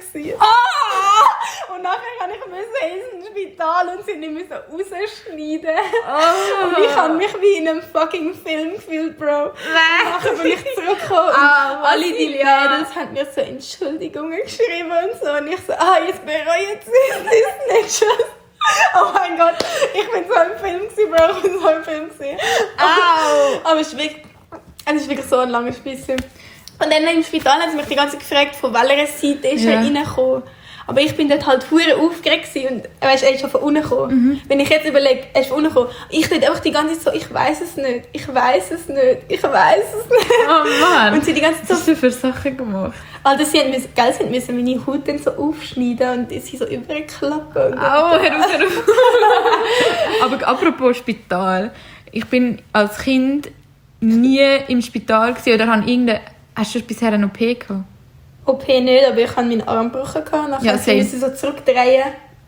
Ah! Und nachher musste ich ins Spital und sie nicht mehr so rausschneiden. Oh. Und ich habe mich wie in einem fucking Film gefühlt, Bro. Und nachher bin ich zurückgekommen und Ah, alle die Vasilia. Mädels haben mir so Entschuldigungen geschrieben und so. Und ich so, ah, jetzt bereue ich es nicht, nicht schon. Oh mein Gott, ich bin so im Film gewesen, Bro, ich bin so im Film gewesen. Au. Aber es ist wirklich, es ist wirklich so ein langer Spieß. Und dann im Spital haben sie mich die ganze Zeit gefragt, von welcher Seite ist Ja. er reingekommen. Aber ich bin dort halt hure aufgeregt gewesen und weißt, er ist schon von unten gekommen. Mhm. Wenn ich jetzt überlege, er ist von unten gekommen, ich dort einfach die ganze Zeit so, ich weiß es nicht, ich weiß es nicht, ich weiß es nicht. Oh Mann. Und sie die ganze Zeit Was so, hast du für Sachen gemacht? also sie haben müssen, gell, sie haben müssen meine Haut dann so aufschneiden und sie so überklappen. Und Au, hör auf, hör auf. Aber apropos Spital. Ich bin als Kind nie im Spital gewesen, oder habe irgendeine... Hast du bisher eine O P gehabt? O P nicht, aber ich hatte meinen Arm gebrochen. Nachher Ja, ja, musste ich so zurückdrehen.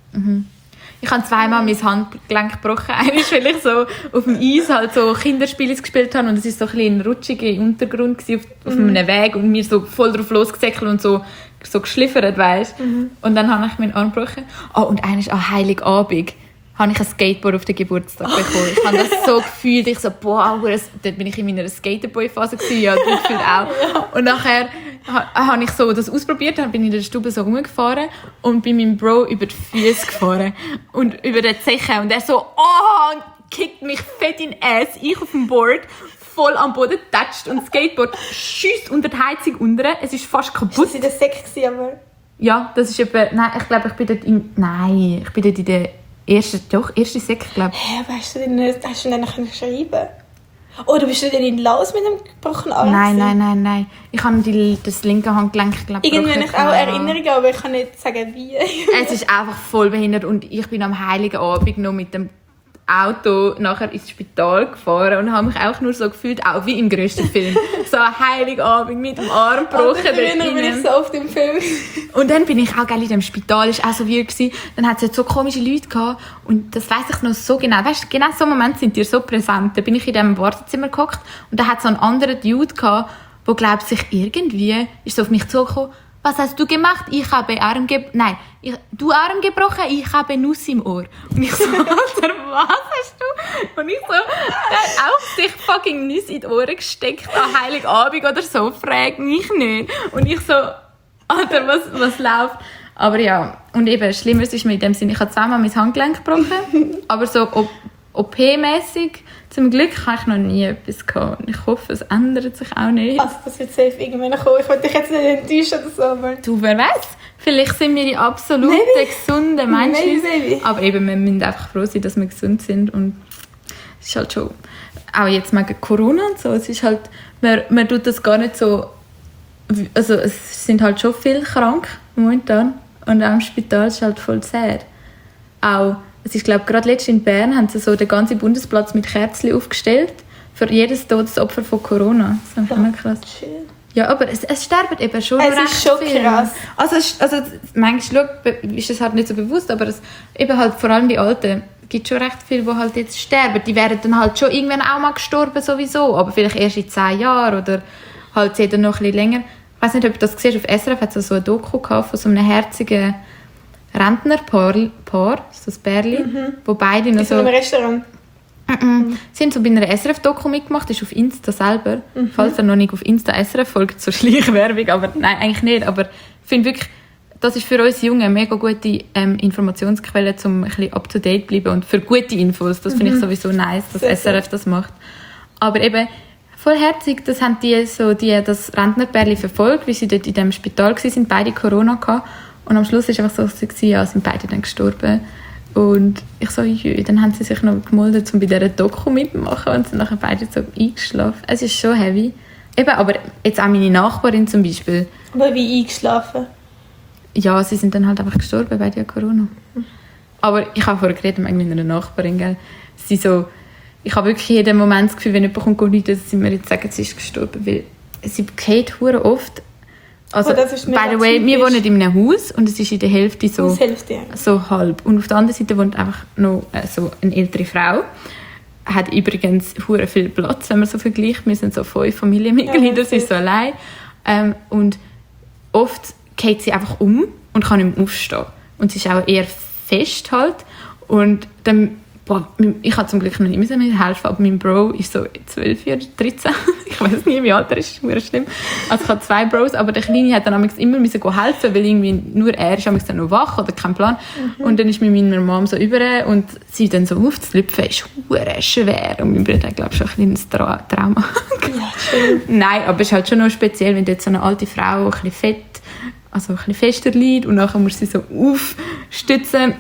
Ich habe zweimal mein Handgelenk gebrochen. Einmal, weil ich so auf dem Eis halt so Kinderspiele gespielt habe und es war so ein bisschen ein rutschiger Untergrund gewesen, auf, auf Mhm. einem Weg und mir so voll drauf losgesäckelt und so, so geschliffert, weißt du. Mhm. Und dann habe ich meinen Arm gebrochen. Oh, und eines an Heiligabend habe ich ein Skateboard auf den Geburtstag bekommen. Ich habe das so gefühlt. Ich so, boah, das, dort bin ich in meiner Skaterboy-Phase gewesen, ja, du gefühlt auch. Und nachher ha, habe ich so das ausprobiert, dann bin ich in der Stube so rumgefahren und bin meinem Bro über die Füße gefahren und über den Zeche und er so, oh, und kickt mich fett in den Ass, ich auf dem Board, voll am Boden getatscht und das Skateboard schiesst unter die Heizung unten. Es ist fast Das kaputt. war in der Sek, aber... Ja, das ist etwa, nein, ich glaube, ich bin dort in, nein, ich bin dort in der ersten, doch, erste Sek, glaube ich. Hä, weißt du denn nicht, hast du denn dann schreiben? Oder bist du denn in Laos mit einem gebrochenen Arm? Nein, gewesen? nein, nein, nein. Ich habe die, das linke Handgelenk, glaube ich, Irgendwie habe ich auch Erinnerungen, aber ich kann nicht sagen, wie. Es ist einfach voll behindert und ich bin am Heiligen Abend noch mit dem Auto nachher ins Spital gefahren und habe mich auch nur so gefühlt, auch wie im grössten Film. So ein Heiligabend mit dem Arm gebrochen. Ich erinnere mich dort so auf den Film. Und dann bin ich auch gell, in dem Spital, ist auch so weird gewesen. Dann hat es halt so komische Leute gehabt und das weiss ich noch so genau. Weißt du, genau so Momente sind dir so präsent. Da bin ich in diesem Wartezimmer gehockt und da hat so einen anderen Dude gehabt, der glaubt sich irgendwie, ist so auf mich zugekommen, was hast du gemacht? Ich habe Arm gebrochen. Nein, ich, du Arm gebrochen, ich habe Nuss im Ohr. Und ich so, Alter, was hast du? Und ich so, der hat auch sich fucking Nuss in die Ohren gesteckt an Heiligabend oder so, frag mich nicht. Und ich so, Alter, was, was läuft? Aber ja, und eben, Schlimmeres ist mir in dem Sinne, ich habe zweimal mein Handgelenk gebrochen, aber so O P-mässig, zum Glück habe ich noch nie etwas gehabt. Ich hoffe, es ändert sich auch nicht. Also, das wird safe irgendwann kommen. Ich wollte dich jetzt nicht enttäuschen oder so, aber... Du, wer weiß? Vielleicht sind wir die absolut Maybe. gesunden Menschen. Maybe, maybe. Aber eben, wir müssen einfach froh sein, dass wir gesund sind. Und es ist halt schon... Auch jetzt wegen Corona und so. Es ist halt... Man, man tut das gar nicht so... Also es sind halt schon viele krank momentan. Und auch im Spital ist halt voll sad. Auch... Es ist, glaube ich, gerade letztens in Bern haben sie so den ganzen Bundesplatz mit Kerzen aufgestellt für jedes Todesopfer von Corona. Das ist auch noch krass. Chill. Ja, aber es, es sterben eben schon Es recht ist schon viele. krass. Also, es, also manchmal schau, ist es halt nicht so bewusst, aber es, eben halt vor allem die Alten, es gibt schon recht viele, die halt jetzt sterben. Die wären dann halt schon irgendwann auch mal gestorben sowieso, aber vielleicht erst in zehn Jahren oder, halt sie dann noch ein bisschen länger. Ich weiß nicht, ob du das siehst, auf S R F hat es so ein Doku gehabt von so einem herzigen Rentnerpaar, Paar, so ein Pärchen, Mhm. wo beide noch In so so... einem Restaurant. Mhm. Sie haben so bei einer S R F-Doku mitgemacht, ist auf Insta selber. Mhm. Falls ihr noch nicht auf Insta S R F folgt, so Schleichwerbung, aber nein, eigentlich nicht. Aber ich finde wirklich, das ist für uns Jungen eine mega gute ähm, Informationsquelle, um ein bisschen up-to-date zu bleiben und für gute Infos. Das finde ich sowieso nice, dass Sehr S R F das macht. Aber eben, vollherzig, das haben die, so, die das Rentnerpärchen verfolgt, wie sie dort in diesem Spital waren, beide Corona hatten. Und am Schluss war es einfach so, so ja, sind beide dann gestorben. Und ich so, jö, dann haben sie sich noch gemeldet, um bei dieser Doku mitzumachen und sind nachher beide so eingeschlafen. Es ist schon heavy. Eben, aber jetzt auch meine Nachbarin zum Beispiel. Aber wie eingeschlafen? Ja, sie sind dann halt einfach gestorben, beide an Corona. Aber ich habe vorher geredet mit meiner Nachbarin, gell. Sie so, ich habe wirklich jeden Moment das Gefühl, wenn jemand kommt, dass sie mir jetzt sagen, sie ist gestorben, weil sie geht hure oft. Also, Oh, das ist by mega the way, wir typisch. wohnen in einem Haus und es ist in der Hälfte so, Das hilft dir. so halb. Und auf der anderen Seite wohnt einfach noch äh, so eine ältere Frau. Hat übrigens hure viel Platz, wenn man so vergleicht. Wir sind so fünf Familienmitglieder, Ja, sie ist so allein. Ähm, und oft geht sie einfach um und kann nicht mehr aufstehen. Und sie ist auch eher fest halt. Und dann, boah, ich habe zum Glück noch nicht mehr helfen, aber mein Bro ist so zwölf oder dreizehn. Ich weiß nicht, wie alt er ist, das ist schlimm. Also ich habe zwei Bros, aber der Kleine hat dann immer müssen helfen, weil irgendwie nur er ist dann noch wach oder kein Plan. Mhm. Und dann ist mit meiner Mom so über und sie dann so aufzulüpfen, ist hure schwer. Und mein Bruder hat, glaube ich, schon ein kleines Tra- Trauma. Ja, schön. Nein, aber es ist halt schon noch speziell, wenn dort so eine alte Frau ein bisschen fett, also ein bisschen fester liegt und nachher muss sie so aufstützen.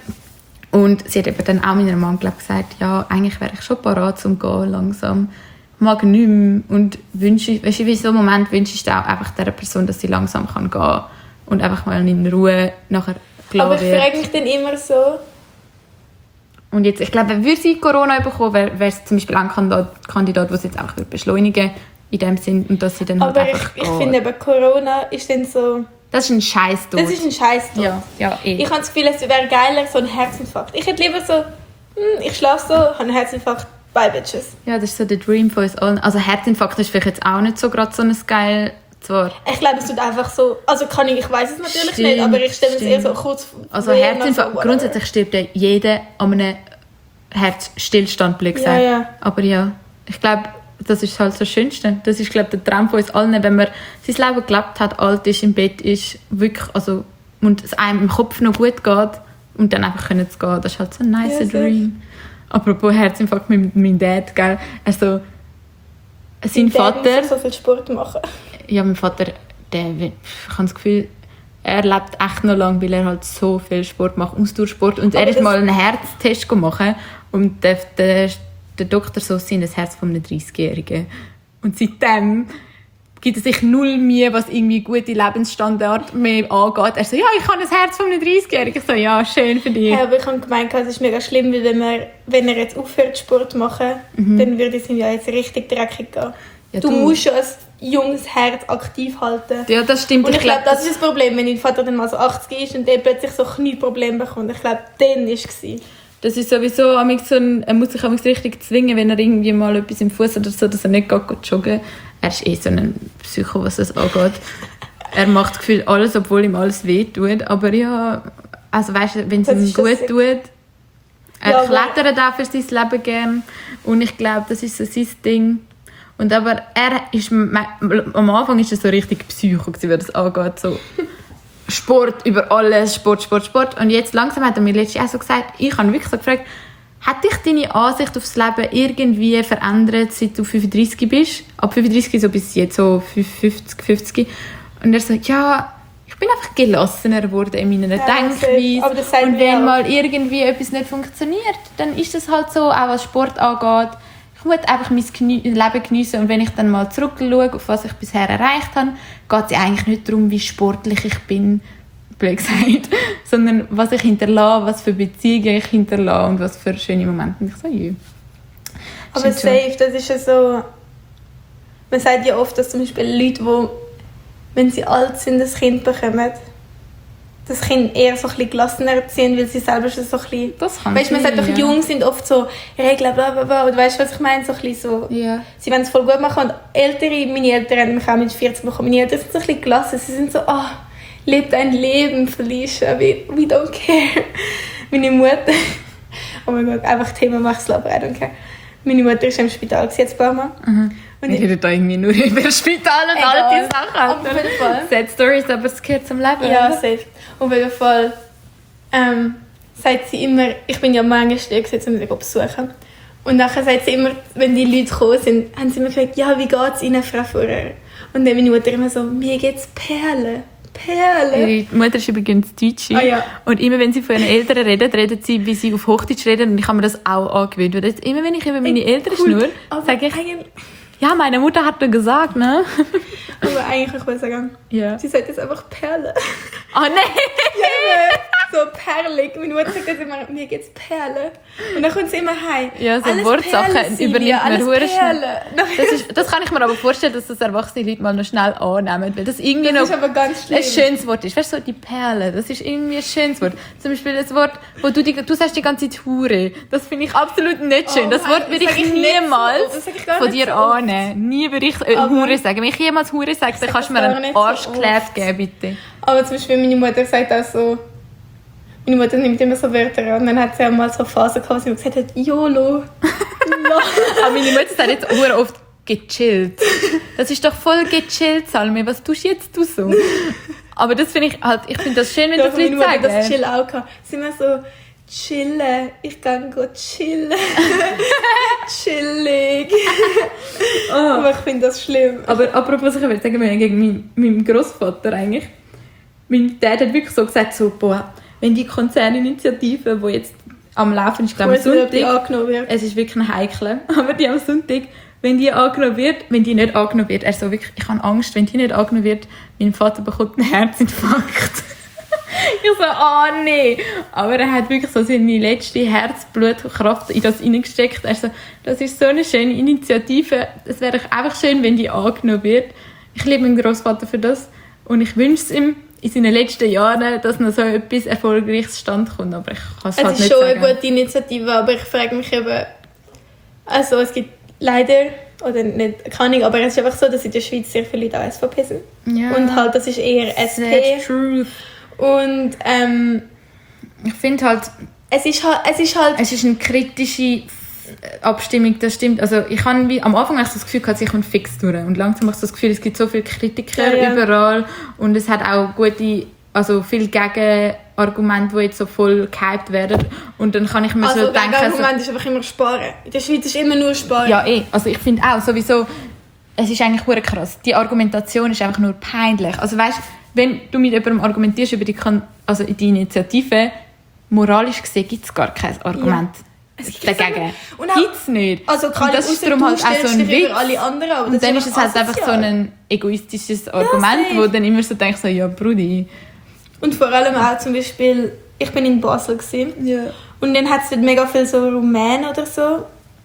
Und sie hat eben dann auch meiner Mom glaub, gesagt, ja, eigentlich wäre ich schon parat zum Gehen langsam. Mag nicht mehr. Und wünsche, weißt du, wie so einem Moment wünschst du auch einfach dieser Person, dass sie langsam kann gehen kann und einfach mal in Ruhe nachher klar Aber ich wird. frage mich dann immer so, Und jetzt, ich glaube, würde sie Corona bekommen, wäre wäre es zum Beispiel auch ein Kandidat, Kandidat, der es jetzt einfach würde beschleunigen in dem Sinn und dass sie dann halt aber ich, einfach ich geht. finde eben, Corona ist dann so, Das ist ein Scheiß das ist ein Scheiß. Ja, ja, eh. Ich habe das Gefühl, es wäre geiler, so ein Herzinfarkt. Ich hätte lieber so, hm, ich schlafe so, habe einen Herzinfarkt, bye bitches. Ja, das ist so der Dream von uns allen. Also Herzinfarkt ist vielleicht jetzt auch nicht so gerade so ein geil zwar. Ich glaube, es tut einfach so, also kann ich, ich weiß es natürlich Stimmt, nicht, aber ich stelle mir es eher stimmt. so kurz Also weh, Herzinfarkt, so, wow. grundsätzlich stirbt ja jeder an einem Herzstillstand, blöd Ja, gesagt. ja. Aber ja, ich glaube, das ist halt so das Schönste. Das ist, glaube ich, der Traum von uns allen, wenn man sein Leben gelebt hat, alt ist, im Bett ist, wirklich, also, und es einem im Kopf noch gut geht und dann einfach können zu gehen. Das ist halt so ein nicer Ja, sehr. Dream. Apropos Herzinfarkt mit meinem Dad, gell? Also, sein Mein Dad Vater... muss so viel Sport machen. Ja, mein Vater, der, ich habe das Gefühl, er lebt echt noch lange, weil er halt so viel Sport macht, Ausdauersport. Und Aber er ist das- mal einen Herztest gemacht und der, der, der Doktor so, sie haben das Herz von einem dreißigjährigen. Und seitdem gibt er sich null Mühe, was irgendwie gute Lebensstandard mehr angeht. Er so, ja, ich habe das Herz von einem dreißigjährigen. Ich so, ja, schön für dich. Ja, aber ich habe gemeint, es ist mega schlimm, weil wenn, man, wenn er jetzt aufhört Sport zu machen, dann würde es ihm ja jetzt richtig dreckig gehen. Mhm. Ja, du, du- musst schon ein junges Herz aktiv halten. Ja, das stimmt. Und ich glaube, glaub, das ist das Problem, wenn dein Vater dann mal so achtzig ist und der plötzlich so Knieprobleme bekommt. Ich glaube, dann war es. Das ist sowieso amigs so ein, er muss sich amigs richtig zwingen, wenn er irgendwie mal etwas im Fuß oder so, dass er nicht geht, geht joggen. Er ist eh so ein Psycho, was das angeht. Er macht gefühlt alles, obwohl ihm alles wehtut. Aber ja, also weißt du, wenn es Das ihm ist schon gut sehr- tut, er Ja, aber- klettert auch für sein Leben gern. Und ich glaube, das ist so sein Ding. Und aber er ist, am Anfang ist er so richtig Psycho, was das angeht. So Sport über alles, Sport, Sport, Sport. Und jetzt langsam hat er mir letztens auch so gesagt, ich habe wirklich so gefragt, hat dich deine Ansicht aufs Leben irgendwie verändert, seit du fünfunddreißig bist? Ab fünfunddreißig so bis jetzt so fünfzig, fünfzig. Und er so, ja, ich bin einfach gelassener geworden in meiner Ja, Denkweise. aber das sagt Und mir wenn auch. mal irgendwie etwas nicht funktioniert, dann ist das halt so, auch was Sport angeht. Ich muss einfach mein Genie- Leben geniessen und wenn ich dann mal zurückschaue, auf was ich bisher erreicht habe, geht es eigentlich nicht darum, wie sportlich ich bin, blöd gesagt, sondern was ich hinterlasse, was für Beziehungen ich hinterlasse und was für schöne Momente. Und ich so, ja. Aber Stimmt schon. safe, das ist ja so... Man sagt ja oft, dass zum Beispiel Leute, die, wenn sie alt sind, ein Kind bekommen, das Kind eher so ein bisschen gelassener erziehen, weil sie selber schon so ein bisschen... Das kann Weißt du, man sagt doch, ja. Jungen sind oft so Regeln, bla bla bla. Und weißt du, was ich meine? So ein bisschen so... Ja. Sie wollen es voll gut machen. Und Ältere, meine Eltern haben mich auch mit vierzehn bekommen. Meine Eltern sind so ein bisschen gelassen. Sie sind so, oh, lebe dein Leben, Felicia, we, we don't care. Meine Mutter... Oh mein Gott, einfach Thema mach's aber I don't care. Meine Mutter ist im Spital jetzt ein paar Mal. Mhm. Und ich rede da irgendwie nur über das Spital und Egal. all diese Sachen. Auf jeden Fall. Sad Stories, aber es gehört zum Leben. Ja, oder? safe. Auf jeden Fall ähm, sagt sie immer, ich bin ja manchmal still gesetzt und ich besuchen. Und nachher sagt sie immer, wenn die Leute gekommen sind, haben sie immer gefragt, ja, wie geht es Ihnen, Frau Führer? Und dann meine Mutter immer so, mir geht's Perle, Perle. Ihre Mutter ist übrigens Deutsche. Ah, ja. Und immer wenn sie von ihren Eltern redet, redet sie, wie sie auf Hochdeutsch reden. Und ich habe mir das auch angewöhnt. Weil jetzt, immer wenn ich über meine Eltern Cool. schnurre, Aber sage ich, eigentlich- ja, meine Mutter hat mir gesagt, ne? Aber eigentlich, ich will sagen, Ja. sie sagt jetzt einfach Perle. Oh nein! So perlig. Meine Mutter sagt jetzt immer, mir geht's Perle. Und dann kommt sie immer heim. Ja, so Alles Wortsachen Perle, Silvia, übernimmt man alles hure schnell. Perle. Das, ist, das kann ich mir aber vorstellen, dass das erwachsene Leute mal noch schnell annehmen. Weil das irgendwie Das ist noch aber ganz schlimm. ein schönes Wort ist. Weißt du, so die Perle, das ist irgendwie ein schönes Wort. Zum Beispiel das Wort, wo du, die, du sagst die ganze Zeit Hure. Das finde ich absolut nicht schön. Oh das nein, Wort würde das ich sag ich nicht so niemals oft. Das sag ich gar von nicht dir so oft. annehmen. Nie würde ich äh, Aber- Hure sagen. Wenn ich jemals Hure sage, dann sag kannst du das mir gar einen nicht so Arschkleff oft. geben, bitte. Aber zum Beispiel meine Mutter sagt auch so, meine Mutter nimmt immer so Wörter an. Und dann hat sie auch mal so Phasen gehabt, wo sie gesagt hat, YOLO. Aber meine Mutter sagt jetzt hure oft gechillt. Das ist doch voll gechillt, Salme. Was tust jetzt du so? Aber das finde ich halt, ich finde das schön, wenn Ja, das meine Leute Mutter hat das sagen. Chill auch gehabt. Sie immer so, chillen, ich kann go chillen. Chillig. Aber ich finde das schlimm. Aber apropos, ich würde sagen, gegen meinen, meinen Grossvater eigentlich. Mein Dad hat wirklich so gesagt, so, boah, wenn die Konzerninitiative, die jetzt am Laufen ist, glaube ich, am Gut, ob die Sonntag, angenommen wird. es ist wirklich ein heikel, aber die am Sonntag, wenn die angenommen wird, wenn die nicht angenommen wird, er so wirklich, ich habe Angst, wenn die nicht angenommen wird, mein Vater bekommt einen Herzinfarkt. Ich so, oh nee. Aber er hat wirklich so seine letzte Herzblutkraft in das hineingesteckt. Er so, das ist so eine schöne Initiative. Es wäre einfach schön, wenn die angenommen wird. Ich liebe meinen Grossvater für das und ich wünsche es ihm in seinen letzten Jahren, dass noch so etwas Erfolgreiches stand kommt. Aber ich kann es Es halt ist nicht schon sagen. eine gute Initiative, aber ich frage mich eben, also es gibt leider, oder nicht, keine Ahnung, aber es ist einfach so, dass in der Schweiz sehr viele Leute auch S V P sind. Ja. Und halt, das ist eher S P. Sad truth. Und ähm, Ich finde halt, es ist halt, es ist halt, es ist eine kritische Abstimmung, das stimmt. Also ich habe wie, am Anfang habe ich das Gefühl, ich kommt fix durch. Und langsam habe ich das Gefühl, es gibt so viele Kritiker Ja, ja. überall. Und es hat auch gute, also viele Gegenargumente, die jetzt so voll gehypt werden. Und dann kann ich mir also so denken... das so, Argument ist einfach immer sparen. In der Schweiz ist immer nur sparen. ja, eh. Also ich finde auch sowieso, es ist eigentlich verdammt krass. Die Argumentation ist einfach nur peinlich. Also weißt, wenn du mit jemandem argumentierst über die, Kon- also die Initiative, moralisch gesehen gibt es gar kein Argument dagegen. Und auch- Gibt es nicht. Also kann Und das ich ist darum halt auch so ein Witz. über alle anderen, aber Und das dann ist es halt asozial. einfach so ein egoistisches Argument, safe. wo dann immer so denkst, so, ja Brudi. Und vor allem auch zum Beispiel, ich bin in Basel gewesen, Ja. und dann hat es dort mega viel so Rumänen oder so.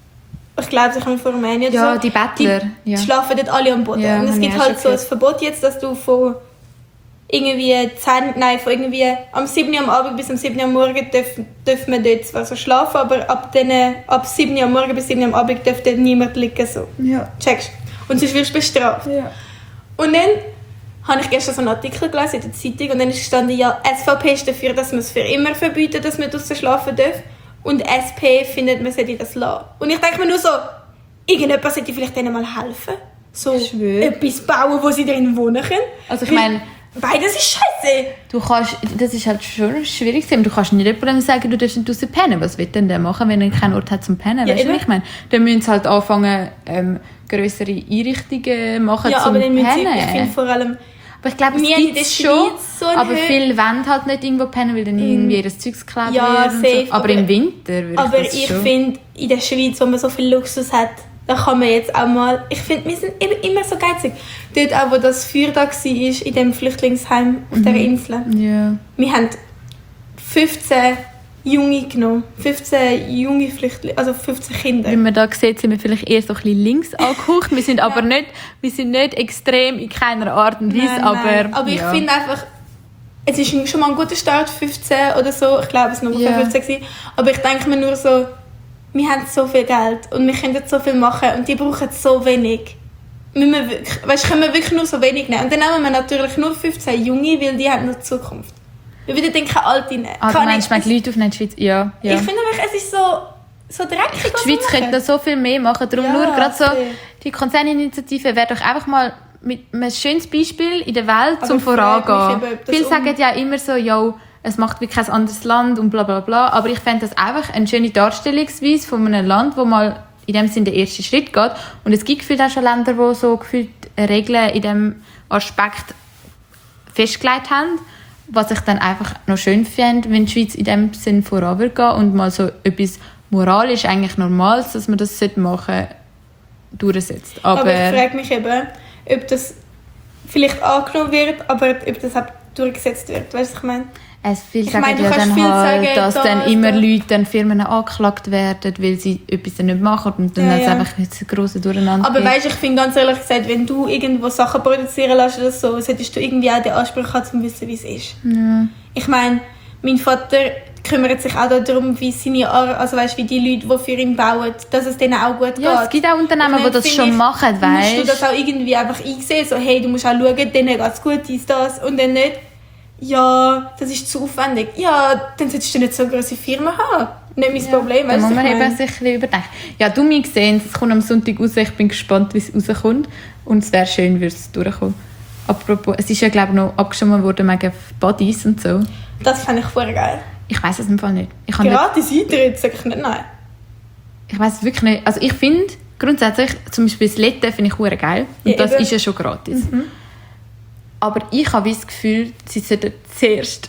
Ich glaube, sie kommen von Rumänien oder Ja, so. die Bettler, Die ja. schlafen dort alle am Boden. Ja, und es habe gibt ich auch halt schon so ein gehört. Verbot jetzt, dass du von irgendwie zehn, nein, von irgendwie am sieben Uhr am Abend bis am sieben Uhr am Morgen dürfen dürf man dort zwar so schlafen, aber ab, den, ab sieben Uhr am Morgen bis sieben Uhr am Abend dürfte niemand liegen. So. Ja. Checkst. Und sonst wirst du bestraft. Ja. Und dann habe ich gestern so einen Artikel gelesen in der Zeitung und dann ist gestanden, ja, S V P ist dafür, dass man es für immer verbietet, dass man draussen schlafen darf. Und S P findet, man sollte das lassen. Und ich denke mir nur so, irgendjemand sollte vielleicht denen mal helfen. So Ich schwöre. etwas bauen, wo sie drin wohnen können. Also ich Weil meine, beides ist scheiße. du kannst, das ist halt schon schwierig. Du kannst nicht jemandem sagen, du darfst nicht draussen pennen. Was wird denn der machen, wenn er keinen Ort hat zum Pennen? Ja, Weißt du, eben. was ich meine? Dann müssen sie halt anfangen, ähm, grössere Einrichtungen machen Ja, zum aber dann müssen sie, Pennen. ich finde vor allem, Aber ich glaube, es wir in gibt der es schon, Schweiz so einen aber Hö- viele wollen halt nicht irgendwo pennen, weil dann irgendwie jedes Zeugs geklaut Ja, wird. und safe, so. Aber, aber- im Winter würde aber ich das ich schon. finde, in der Schweiz, wo man so viel Luxus hat, da kann man jetzt auch mal, ich finde, wir sind eben immer so geizig. Dort auch, wo das Feuer da war, in dem Flüchtlingsheim auf dieser Insel. Ja. Wir haben fünfzehn Junge genommen. fünfzehn junge Flüchtlinge, also fünfzehn Kinder. Wie man da sieht, sind wir vielleicht eher so ein bisschen links angehaucht. Wir sind aber nicht, wir sind nicht extrem in keiner Art und Weise, Nein, aber nein. aber ich ja. finde einfach, es ist schon mal ein guter Start, fünfzehn oder so. Ich glaube, es war noch Ja. fünfzehn gewesen. Aber ich denke mir nur so, wir haben so viel Geld und wir können so viel machen und die brauchen so wenig. Müssen wir wirklich, weißt, können wir wirklich nur so wenig nehmen. Und dann nehmen wir natürlich nur fünfzehn Junge, weil die haben noch Zukunft. Wir würden dann keine Alte nehmen. Ah, du Kann meinst, ich- wenn die Leute auf die Schweiz... Ja, ja. Ich finde wirklich, es ist so, so dreckig, was Die Schweiz wir könnte machen. noch so viel mehr machen. Darum Ja, nur gerade so, okay. die Konzerninitiative wäre doch einfach mal mit einem schönes Beispiel in der Welt Aber zum ich frage mich Vorangehen. eben, ob das Viele um- sagen ja immer so, ja, es macht wie kein anderes Land und bla bla bla. Aber ich fände das einfach eine schöne Darstellungsweise von einem Land, wo mal in dem Sinne der erste Schritt geht. Und es gibt gefühlt auch schon Länder, die so gefühlt Regeln in diesem Aspekt festgelegt haben. Was ich dann einfach noch schön fände, wenn die Schweiz in dem Sinn voran würde gehen und mal so etwas moralisch eigentlich Normales, dass man das machen sollte, durchsetzt. Aber, Aber ich frage mich eben, ob das vielleicht angenommen wird, aber ob das auch durchgesetzt wird. Weißt du, was ich meine? es viel Ich sagen meine, du ja kannst dann viel halt, sagen, dass da, dann immer da. Leute, dann Firmen angeklagt werden, weil sie etwas nicht machen und dann Ja, hat es ja. einfach ein grosses Durcheinander Aber gibt. weißt, ich finde ganz ehrlich gesagt, wenn du irgendwo Sachen produzieren lässt oder so, solltest du irgendwie auch den Anspruch haben, um zu wissen, wie es ist. Ja. Ich meine, mein Vater kümmert sich auch darum, wie seine Ar- also weißt, wie die Leute, die für ihn bauen, dass es denen auch gut Ja, geht. es gibt auch Unternehmen, Und die dann das finde schon ich, machen, Musst du weißt das auch irgendwie einfach einsehen, so hey, du musst auch schauen, denen geht es gut, dies, das, und dann nicht, ja, das ist zu aufwendig. Ja, dann solltest du nicht so eine grosse Firma haben. Nicht mein Problem, Da weißt muss du, man ich eben meine? sich ein bisschen überdenken. Ja, du mir gesehen, es kommt am Sonntag raus, ich bin gespannt, wie es rauskommt. Und es wäre schön, würde es durchkommen. Apropos, es ist ja, glaube ich, noch abgestimmt worden wegen Bodies und so. Das fände ich voll geil. Ich weiß es im Fall nicht. Ich, habe nicht, Gratis Eintritt, sag ich nicht nein. ich weiß es wirklich nicht. Also ich finde, grundsätzlich, zum Beispiel das Letten finde ich hure geil. Und Ja, das eben. ist ja schon gratis. Aber ich habe das Gefühl, sie sollten zuerst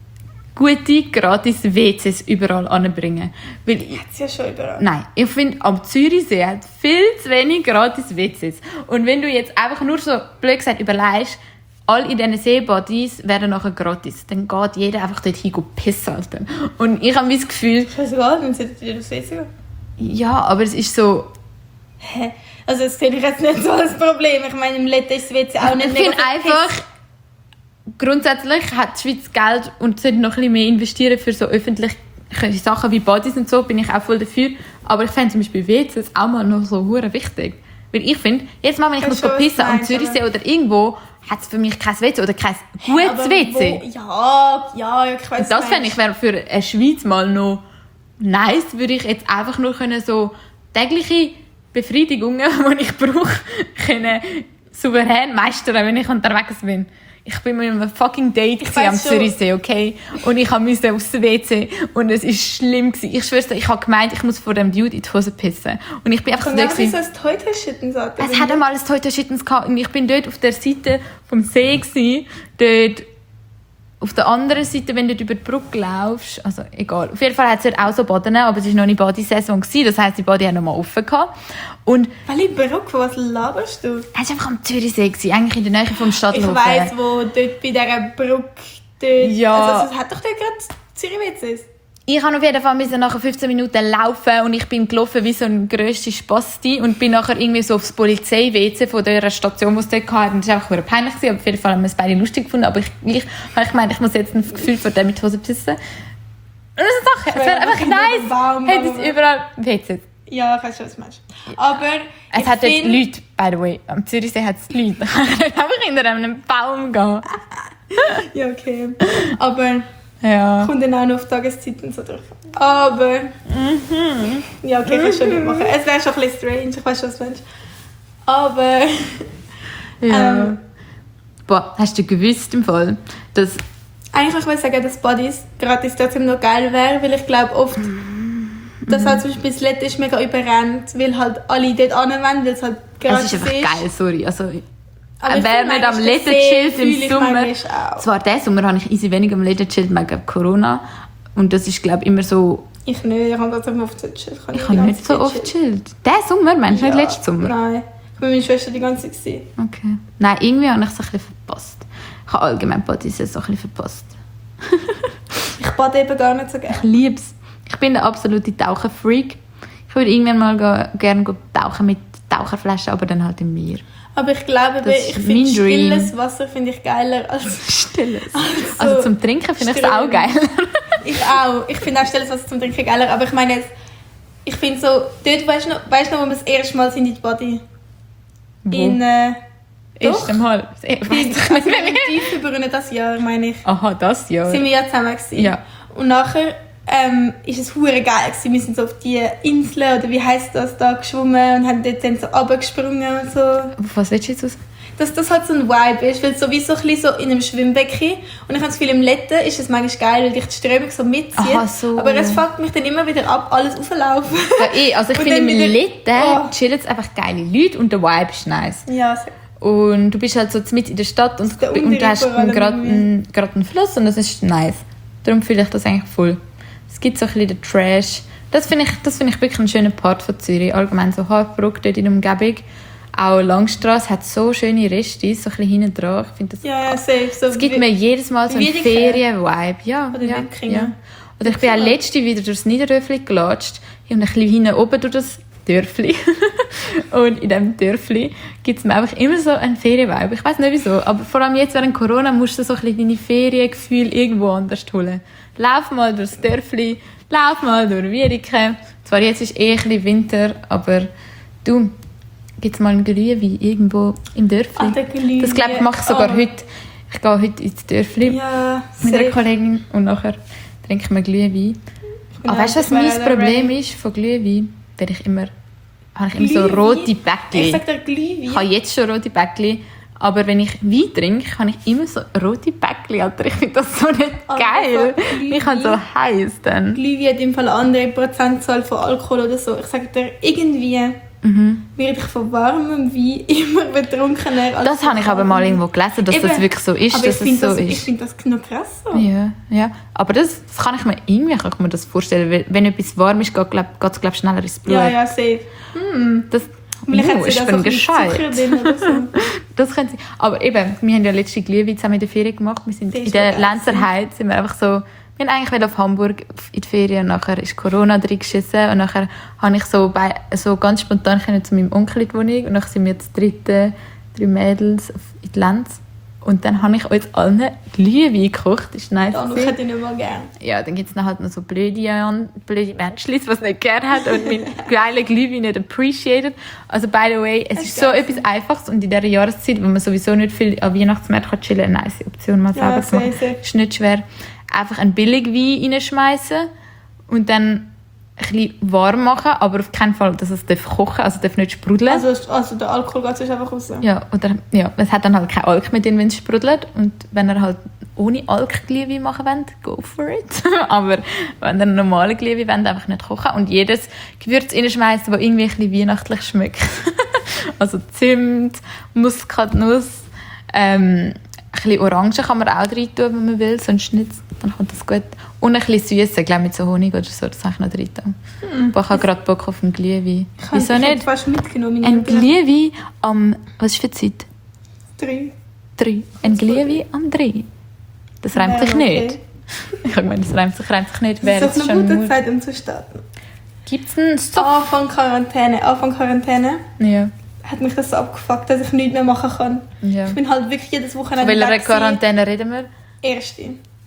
gute, gratis W Cs überall anbringen. Weil ich, Das ist ja schon überall. Nein, ich finde, am Zürichsee hat viel zu wenig gratis W Cs. Und wenn du jetzt einfach nur so, blöd gesagt, überlegst, all in diesen Seebodies werden nachher gratis, dann geht jeder einfach dort hin und pissen. Alter. Und ich habe das Gefühl, Scheißegal, dann solltet ihr das wissen. ja, aber es ist so, Hä? Also das sehe ich jetzt nicht so als Problem. Ich meine, im Letten ist das W C auch nicht ich finde mega einfach, grundsätzlich hat die Schweiz Geld und sollte noch ein bisschen mehr investieren für so öffentliche Sachen wie Bodies und so, bin ich auch voll dafür. Aber ich fände zum Beispiel W Cs auch mal noch so hure wichtig. Weil ich finde, jetzt mal, wenn ich Ich muss weiß schon, pissen was du am meinst, Zürichsee aber- oder irgendwo, hat es für mich kein W C oder kein gutes Aber W C. Wo, ja, ja, ich weiß. Und das fände ich wäre für eine Schweiz mal noch nice, würde ich jetzt einfach nur können so tägliche Befriedigungen, die ich brauche, können souverän meistern, wenn ich unterwegs bin. Ich bin mit einem fucking Date Ich gewesen am weiss schon. Zürichsee, okay? Und ich musste aufs W C und es war schlimm gewesen. Ich schwör's dir, ich habe gemeint, ich muss vor dem Dude in die Hose pissen. Und ich bin einfach so Und da dann wie gewesen. so ein Toilettenschitten sagt. Es hat einmal ein Toilettenschitten gehabt und ich bin dort auf der Seite vom See gewesen, dort auf der anderen Seite, wenn du dort über die Brücke laufst, also egal. Auf jeden Fall hat es dort auch so Baden, aber es war noch nicht Badesaison gewesen, das heisst, die Bade haben noch mal offen gehabt. Und Welche Brücke, was laberst du? es war einfach am Zürichsee gewesen, eigentlich in der Nähe vom Ich Stadthofen. weiss, wo dort bei dieser Brücke dort... Ja. Also es hat doch dort gerade Zürich-W Cs. Ich musste auf jeden Fall müssen nachher fünfzehn Minuten laufen und ich bin gelaufen wie so ein grösster Spasti und bin nachher irgendwie so aufs Polizei-W C von der Station, die es dort hatte. Und das war einfach sehr peinlich, aber auf jeden Fall haben wir es beide lustig gefunden. Aber ich, ich habe ich gemeint, ich muss jetzt ein Gefühl vor dem mit die Hose pissen. Und das ist doch, es wäre einfach in den nice, Baum, hätte aber- es überall W Cs. Ja, ich weiß schon, was du meinst. Aber Es ich hat dort find- Leute, by the way, am Zürichsee hat es Leute. Da kann ich nicht einfach hinter einem Baum gehen. Ja, okay. Aber Ja. kommt dann auch noch auf Tageszeiten so drauf. Aber... Mhm. Ja, okay, kannst du schon nicht machen. Es wäre schon ein bisschen strange, ich weiß schon, was du meinst. Aber... ja. Ähm, Boah, hast du gewusst im Fall, dass Eigentlich wollte ich sagen, dass Bodies gratis trotzdem noch geil wäre, weil ich glaube oft, dass halt zum Beispiel das Letten ist mega überrennt, weil halt alle dort anwenden, weil es halt gratis es ist einfach geil, sorry. Also, Aber ich wer finde nicht am manchmal, Letten den See chillt fühle im ich Sommer. manchmal auch. Zwar diesen Sommer habe ich easy wenig am Letten chillt wegen Corona. Und das ist, glaube ich, immer so... Ich nicht, ich habe trotzdem oft so gechillt. Ich habe nicht so oft chillt. Diesen Sommer, meinst du nicht letzten Sommer? Nein, ich war mit meiner Schwester die ganze Zeit. gewesen. Okay. Nein, irgendwie habe ich es ein bisschen verpasst. Ich habe allgemein Partys jetzt auch ein bisschen verpasst. Ich bade eben gar nicht so gerne. Ich liebe es. Ich bin der absolute Taucherfreak. Ich würde irgendwann mal go- gerne go tauchen mit Taucherflasche, aber dann halt im Meer. Aber ich glaube, Das ich ist finde mein stilles Dream. Wasser finde ich geiler als... Stilles. Also, Also zum Trinken finde ich es Strömen. auch geil. Ich auch. Ich finde auch stilles Wasser zum Trinken geiler. Aber ich meine jetzt, ich finde so, dort, weißt du noch, weißt du noch, wo wir das erste Mal sind in die Body? In, äh, Erst einmal. Ich weiss in, doch also nicht in mehr. Tiefenbrünnen das Jahr, meine ich. Aha, das ja. Sind wir ja zusammen gewesen. Ja. Und nachher ähm, ist es hure geil gewesen. Wir sind so auf die Inseln, oder wie heisst das, da geschwommen und haben dort dann so runtergesprungen und so. Auf was willst du jetzt aus? Dass das halt so ein Vibe ist, weil so wie so ein bisschen so in einem Schwimmbecken. Und ich habe das Gefühl, im Letten ist es manchmal geil, weil dich die Strömung so mitzieht. Aha, so. Aber es fuckt mich dann immer wieder ab, alles auflaufen. Ja, eh, also ich Und finde, dann im wieder- Litten Oh. chillen einfach geile Leute und der Vibe ist nice. Ja, so. Und du bist halt so mitten in der Stadt und, der und du hast Unteren gerade irgendwie. einen, gerade einen Fluss und das ist nice. Darum fühle ich das eigentlich voll. Es gibt so ein bisschen den Trash. Das finde ich, das finde ich wirklich einen schönen Part von Zürich. Allgemein so Harbruck dort in der Umgebung. Auch Langstrasse hat so schöne Restis, so ein bisschen hinten dran. Ich finde das Ja, ja, safe. So Es gibt wie- mir jedes Mal so einen Wiedeke. Ferien-Vibe. Ja, Oder ja, Wittringen. ja. Oder ich bin auch letzte wieder durchs Niederröfli gelatscht und ein bisschen hinten oben durch das Dörfli. Und in diesem Dörfli gibt es mir einfach immer so einen Ferien-Vibe. Ich weiß nicht wieso, aber vor allem jetzt während Corona musst du so ein bisschen deine Feriengefühle irgendwo anders holen. Lauf mal durchs Dörfli, lauf mal durch Wiedeke. Zwar jetzt ist eh ein bisschen Winter, aber du, gibt es mal einen Glühwein irgendwo im Dörfli? Ah, der Glühwein. Das glaube ich mache ich sogar Oh. heute. Ich gehe heute ins Dörfli Ja, mit einer safe. Kollegin und nachher trinken wir Glühwein. bin Aber weißt du, was auch- ich mein wäre Problem ready. ist von Glühwein? Wenn ich immer, habe ich immer so Glühwein? rote Ich Bäckchen. sag dir Ich Glühwein. habe jetzt schon rote Bäckchen, aber wenn ich Wein trinke, habe ich immer so rote Bäckchen. Alter, ich finde das so nicht Aber geil. so Ich habe so heiß dann. Glühwein hat im Fall eine andere Prozentzahl von Alkohol oder so. Ich sag dir, irgendwie Mhm. werde ich von warmem Wein immer betrunkener als Das habe ich aber mal irgendwo gelesen, dass das Eben. wirklich so ist, Aber dass ich finde es so das, ich ist. find das noch krass so. Ja, ja. Aber das, das kann ich mir irgendwie kann ich mir das vorstellen. Weil wenn etwas warm ist, geht es glaub, schneller ins Blut. Ja, ja, safe. Das, Vielleicht hat oh, sie ich da so bin ein bisschen Zucker gescheit. drin oder so. Das könnte sein. Aber eben, wir haben ja letzte Glühwein zusammen in der Ferien gemacht. Wir sind Das ist in der voll geil Lenzerheide sind wir einfach so, wir haben eigentlich auf Hamburg in die Ferien und nachher ist Corona reingeschissen und nachher habe ich so, bei, so ganz spontan können zu meinem Onkel in die Wohnung und dann sind wir zu dritte, drei Mädels auf- in die Lenz und dann habe ich uns allen Glühwein gekocht. Das ist nice. Ja, ich gewesen. hätte ihn nicht mal gern. Ja, dann gibt es halt noch so blöde, an- blöde Menschen, die es nicht gerne haben und meinen geilen Glühwein nicht appreciated. Also, by the way, es Das ist ist so geil. etwas Einfaches und in dieser Jahreszeit, wo man sowieso nicht viel an Weihnachtsmärkten kann chillen kann, eine nice Option mal Ja, selber zu machen. sehr, sehr. Ist nicht schwer. Einfach einen Billigwein reinschmeißen und dann ein bisschen warm machen, aber auf keinen Fall, dass es darf kochen, also es darf nicht sprudeln. Also, also der Alkohol geht sonst einfach raus. Ja, oder, ja, es hat dann halt kein Alk mehr drin, wenn es sprudelt. Und wenn ihr halt ohne Alk Glühwein machen wollt, go for it. Aber wenn ihr einen normalen Glühwein wollt, einfach nicht kochen. Und jedes Gewürz reinschmeißen, das irgendwie ein bisschen weihnachtlich schmeckt. Also Zimt, Muskatnuss, ähm, ein bisschen Orangen kann man auch rein tun, wenn man will, sonst nicht, dann kommt das gut. Und ein bisschen Süße, glaube mit so Honig oder so, das habe ich noch rein tun. Aber ich habe gerade Bock auf einen Glühwein. Ich Wieso habe nicht? fast mitgenommen. Ein Glühwein am, was ist für die Zeit? Drei. Drei. Ein Glühwein am drei. Das reimt Ja, sich okay. nicht. Ich meine, das reimt sich, reimt sich nicht. Das Wäre ist es doch eine schon gute Mut. Zeit, um zu starten. Gibt es einen Stop? Anfang Quarantäne. Anfang Quarantäne Ja. hat mich das so abgefuckt, dass ich nichts mehr machen kann. ja. Ich bin halt wirklich jedes Von Wochenende welcher weg gewesen. Quarantäne reden wir? Erste.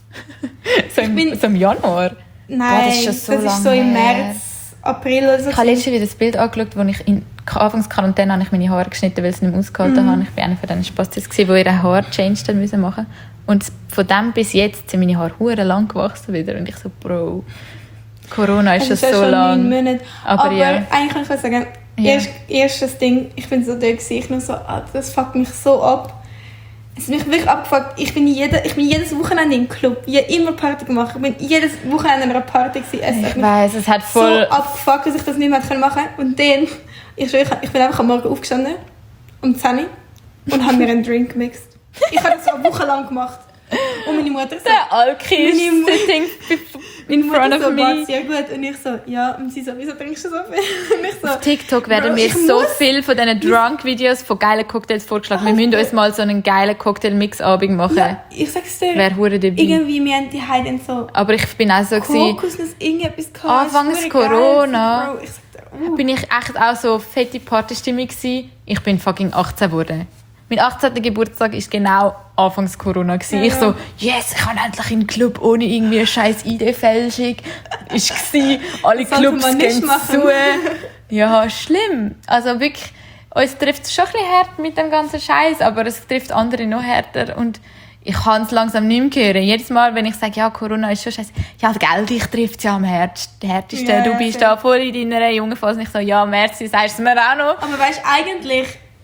So im, bin- so im Januar? Nein, das ist schon so das ist lange so im her. März, April oder so. Ich habe letztens wieder das Bild angeschaut, wo ich in Anfangsquarantäne habe ich meine Haare geschnitten, weil sie nicht mehr ausgehalten Mhm. haben. Ich war einer von diesen Spastis, die ihre Haare changed haben müssen machen. Und von dem bis jetzt sind meine Haare hure lang gewachsen wieder. Und ich so, Bro, Corona ist Es schon ist so ja lang. neun Monate. Aber Aber, ja. eigentlich kann ich was sagen, Ja. erst, erstes Ding, ich bin so da gewesen, ich nur so, ah, das fuckt mich so ab. Es hat mich wirklich abgefuckt. Ich bin, jede, ich bin jedes Wochenende im Club. Ich habe immer Party gemacht. Ich bin jedes Wochenende an einer Party gewesen. Es hat Ich mich weiss, es hat voll... so abgefuckt, dass ich das nicht mehr machen konnte. Und dann, ich, schwöre, ich bin einfach am Morgen aufgestanden, um zehn Uhr, und habe mir einen Drink gemixt. Ich habe das so eine Woche lang gemacht. Und meine Mutter so, Der Alki ist Meine Mu- sitting in meine front Mutter of so, me. «War sehr gut.» Und ich so, ja. Und sie so, «Wieso trinkst du so viel?» Und ich so, Auf TikTok werden Bro, mir ich so muss- viel von diesen Drunk-Videos von geilen Cocktails vorgeschlagen. Wir müssen uns mal so einen geilen Cocktail-Mix-Abend machen. ja, ich sag's dir, Wäre hure dabei. irgendwie, wir haben die Heide so Aber ich bin auch so gewesen, Kokosnuss, irgendetwas gehabt. Anfangs Es ist verdammt geil. Corona. Bro, ich sag dir, uh. bin ich echt auch so fette Partystimmung gewesen. Ich bin fucking achtzehn geworden. Mein achtzehnten Geburtstag war genau anfangs Corona gewesen. Ja, ich ja. so, yes, ich kann endlich in den Club ohne irgendwie eine scheiß I D-Fälschung. Ist gsi. Alle Das sollte Clubs man nicht gehen machen. zu. Ja, schlimm. Also wirklich, uns trifft es schon ein bisschen hart mit dem ganzen Scheiß, aber es trifft andere noch härter und ich kann es langsam nicht mehr hören. Jedes Mal, wenn ich sage, ja, Corona ist schon scheiße, ja, Geld, dich trifft es ja am härtesten. härtesten. Ja, du ja, bist fair. da voll in deiner jungen Phase. Und ich so, ja, merci, sagst du es mir auch noch. Aber weißt du, eigentlich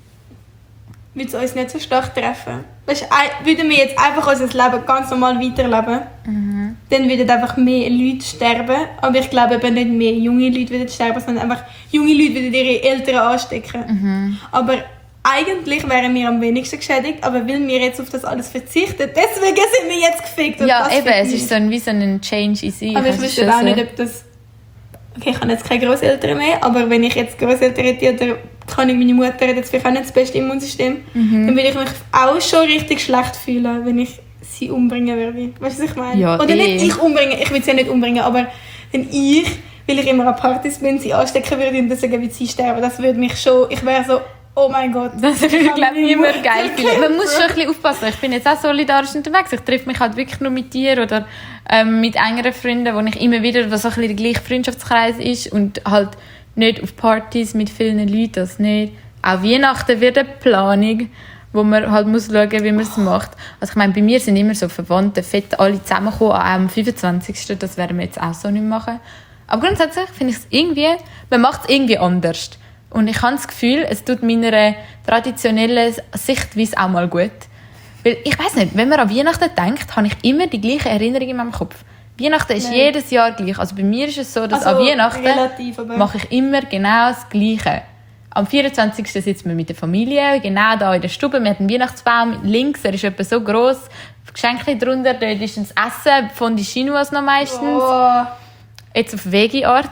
würde es uns nicht so stark treffen. Weißt du, ei- würden wir jetzt einfach unser Leben ganz normal weiterleben, Mhm. dann würden einfach mehr Leute sterben. Aber ich glaube eben nicht mehr junge Leute würden sterben, sondern einfach junge Leute würden ihre Eltern anstecken. Mhm. Aber eigentlich wären wir am wenigsten geschädigt, aber weil wir jetzt auf das alles verzichten, deswegen sind wir jetzt gefickt. Und Ja, das eben, fickt es mich. ist so ein, wie so ein Change in sich. Aber ich Es ist wüsste schon auch so. nicht, ob das... Okay, ich habe jetzt keine Grosseltern mehr, aber wenn ich jetzt Grosseltern hätte oder kann ich meine Mutter hat jetzt vielleicht auch nicht das beste Immunsystem, Mhm. dann würde ich mich auch schon richtig schlecht fühlen, wenn ich sie umbringen würde. Weißt du, was ich meine? Ja, oder eh. nicht ich umbringen, ich will sie ja nicht umbringen, aber wenn ich, weil ich immer an Partys bin, sie anstecken würde und deswegen würde sie sterben, das würde mich schon... Ich wäre so... Oh mein Gott. Das würde ich, glaube ich, immer geil finden. Man muss schon ein schon. bisschen aufpassen. Ich bin jetzt auch solidarisch unterwegs. Ich treffe mich halt wirklich nur mit dir oder ähm, mit engeren Freunden, wo ich immer wieder, was so ein bisschen der gleiche Freundschaftskreis ist und halt nicht auf Partys mit vielen Leuten, das nicht. Auch Weihnachten wird eine Planung, wo man halt muss schauen, wie man es macht. Also ich meine, bei mir sind immer so Verwandte, fett alle zusammengekommen am fünfundzwanzigsten Das werden wir jetzt auch so nicht machen. Aber grundsätzlich finde ich es irgendwie, man macht es irgendwie anders. Und ich habe das Gefühl, es tut meiner traditionellen Sichtweise auch mal gut. Weil ich weiss nicht, wenn man an Weihnachten denkt, habe ich immer die gleichen Erinnerungen in meinem Kopf. Weihnachten ist Nein. jedes Jahr gleich. Also bei mir ist es so, dass Also, an Weihnachten relativ, aber- mache ich immer genau das Gleiche. Am vierundzwanzigsten sitzen wir mit der Familie, genau da in der Stube. Wir haben einen Weihnachtsbaum links, er ist etwa so gross. Geschenke drunter, dort ist das Essen von den Chinois noch meistens. Oh. Jetzt auf Veggie-Art.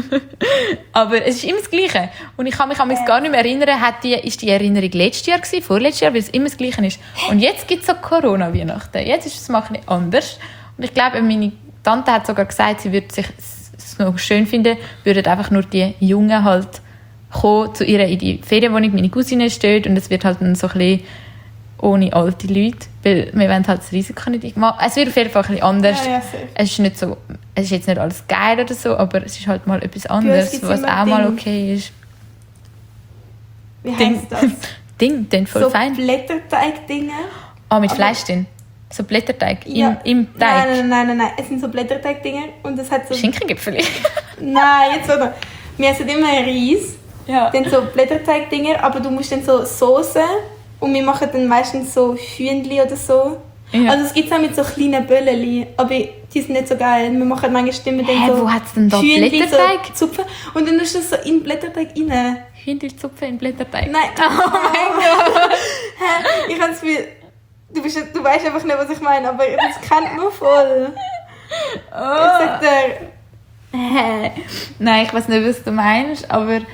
Aber es ist immer das Gleiche. Und ich kann mich an mich gar nicht mehr erinnern, hat die, ist die Erinnerung letztes Jahr gewesen, vorletztes Jahr, weil es immer das Gleiche ist. Und jetzt gibt es so Corona-Weihnachten. Jetzt ist es mal ein bisschen anders. Und ich glaube, meine Tante hat sogar gesagt, sie würde sich es noch schön finden, würden einfach nur die Jungen halt kommen zu ihr in die Ferienwohnung. Meine Cousine steht und es wird halt dann so ein bisschen ohne alte Leute, weil wir wollen halt das Risiko nicht machen. Es wird auf jeden Fall ein bisschen anders. Ja, ja, safe. Es ist nicht so, es ist jetzt nicht alles geil oder so, aber es ist halt mal etwas uns anderes, gibt's was immer auch mal Ding. okay ist. Wie Ding. heisst das? Ding, den voll so fein. Blätterteig-Dinge. Ah, mit aber- Fleisch drin. So Blätterteig Ja. im, im Teig. Nein, nein, nein, nein, nein. Es sind so Blätterteig-Dinge und es hat so... Schinkengipfel. Nein, jetzt oder? Wir essen immer Reis, Ja. dann so Blätterteig-Dinger, aber du musst dann so Soße und wir machen dann meistens so Hühnli oder so. Ja. Also es gibt auch mit so kleinen Bölleli, aber die sind nicht so geil. Wir machen manchmal Stimmen dann Hä, so wo hat's denn da Hühnli, Blätterteig? So Zupfen und dann tust du das so in den Blätterteig rein. Hühnerzupfen in Blätterteig. Nein. Oh mein Gott. Hä? Ich habe das Gefühl, du, bist, du weißt einfach nicht, was ich meine, aber das kennt man voll. Jetzt sagt er, Hä? Nein, ich weiß nicht, was du meinst, aber äh,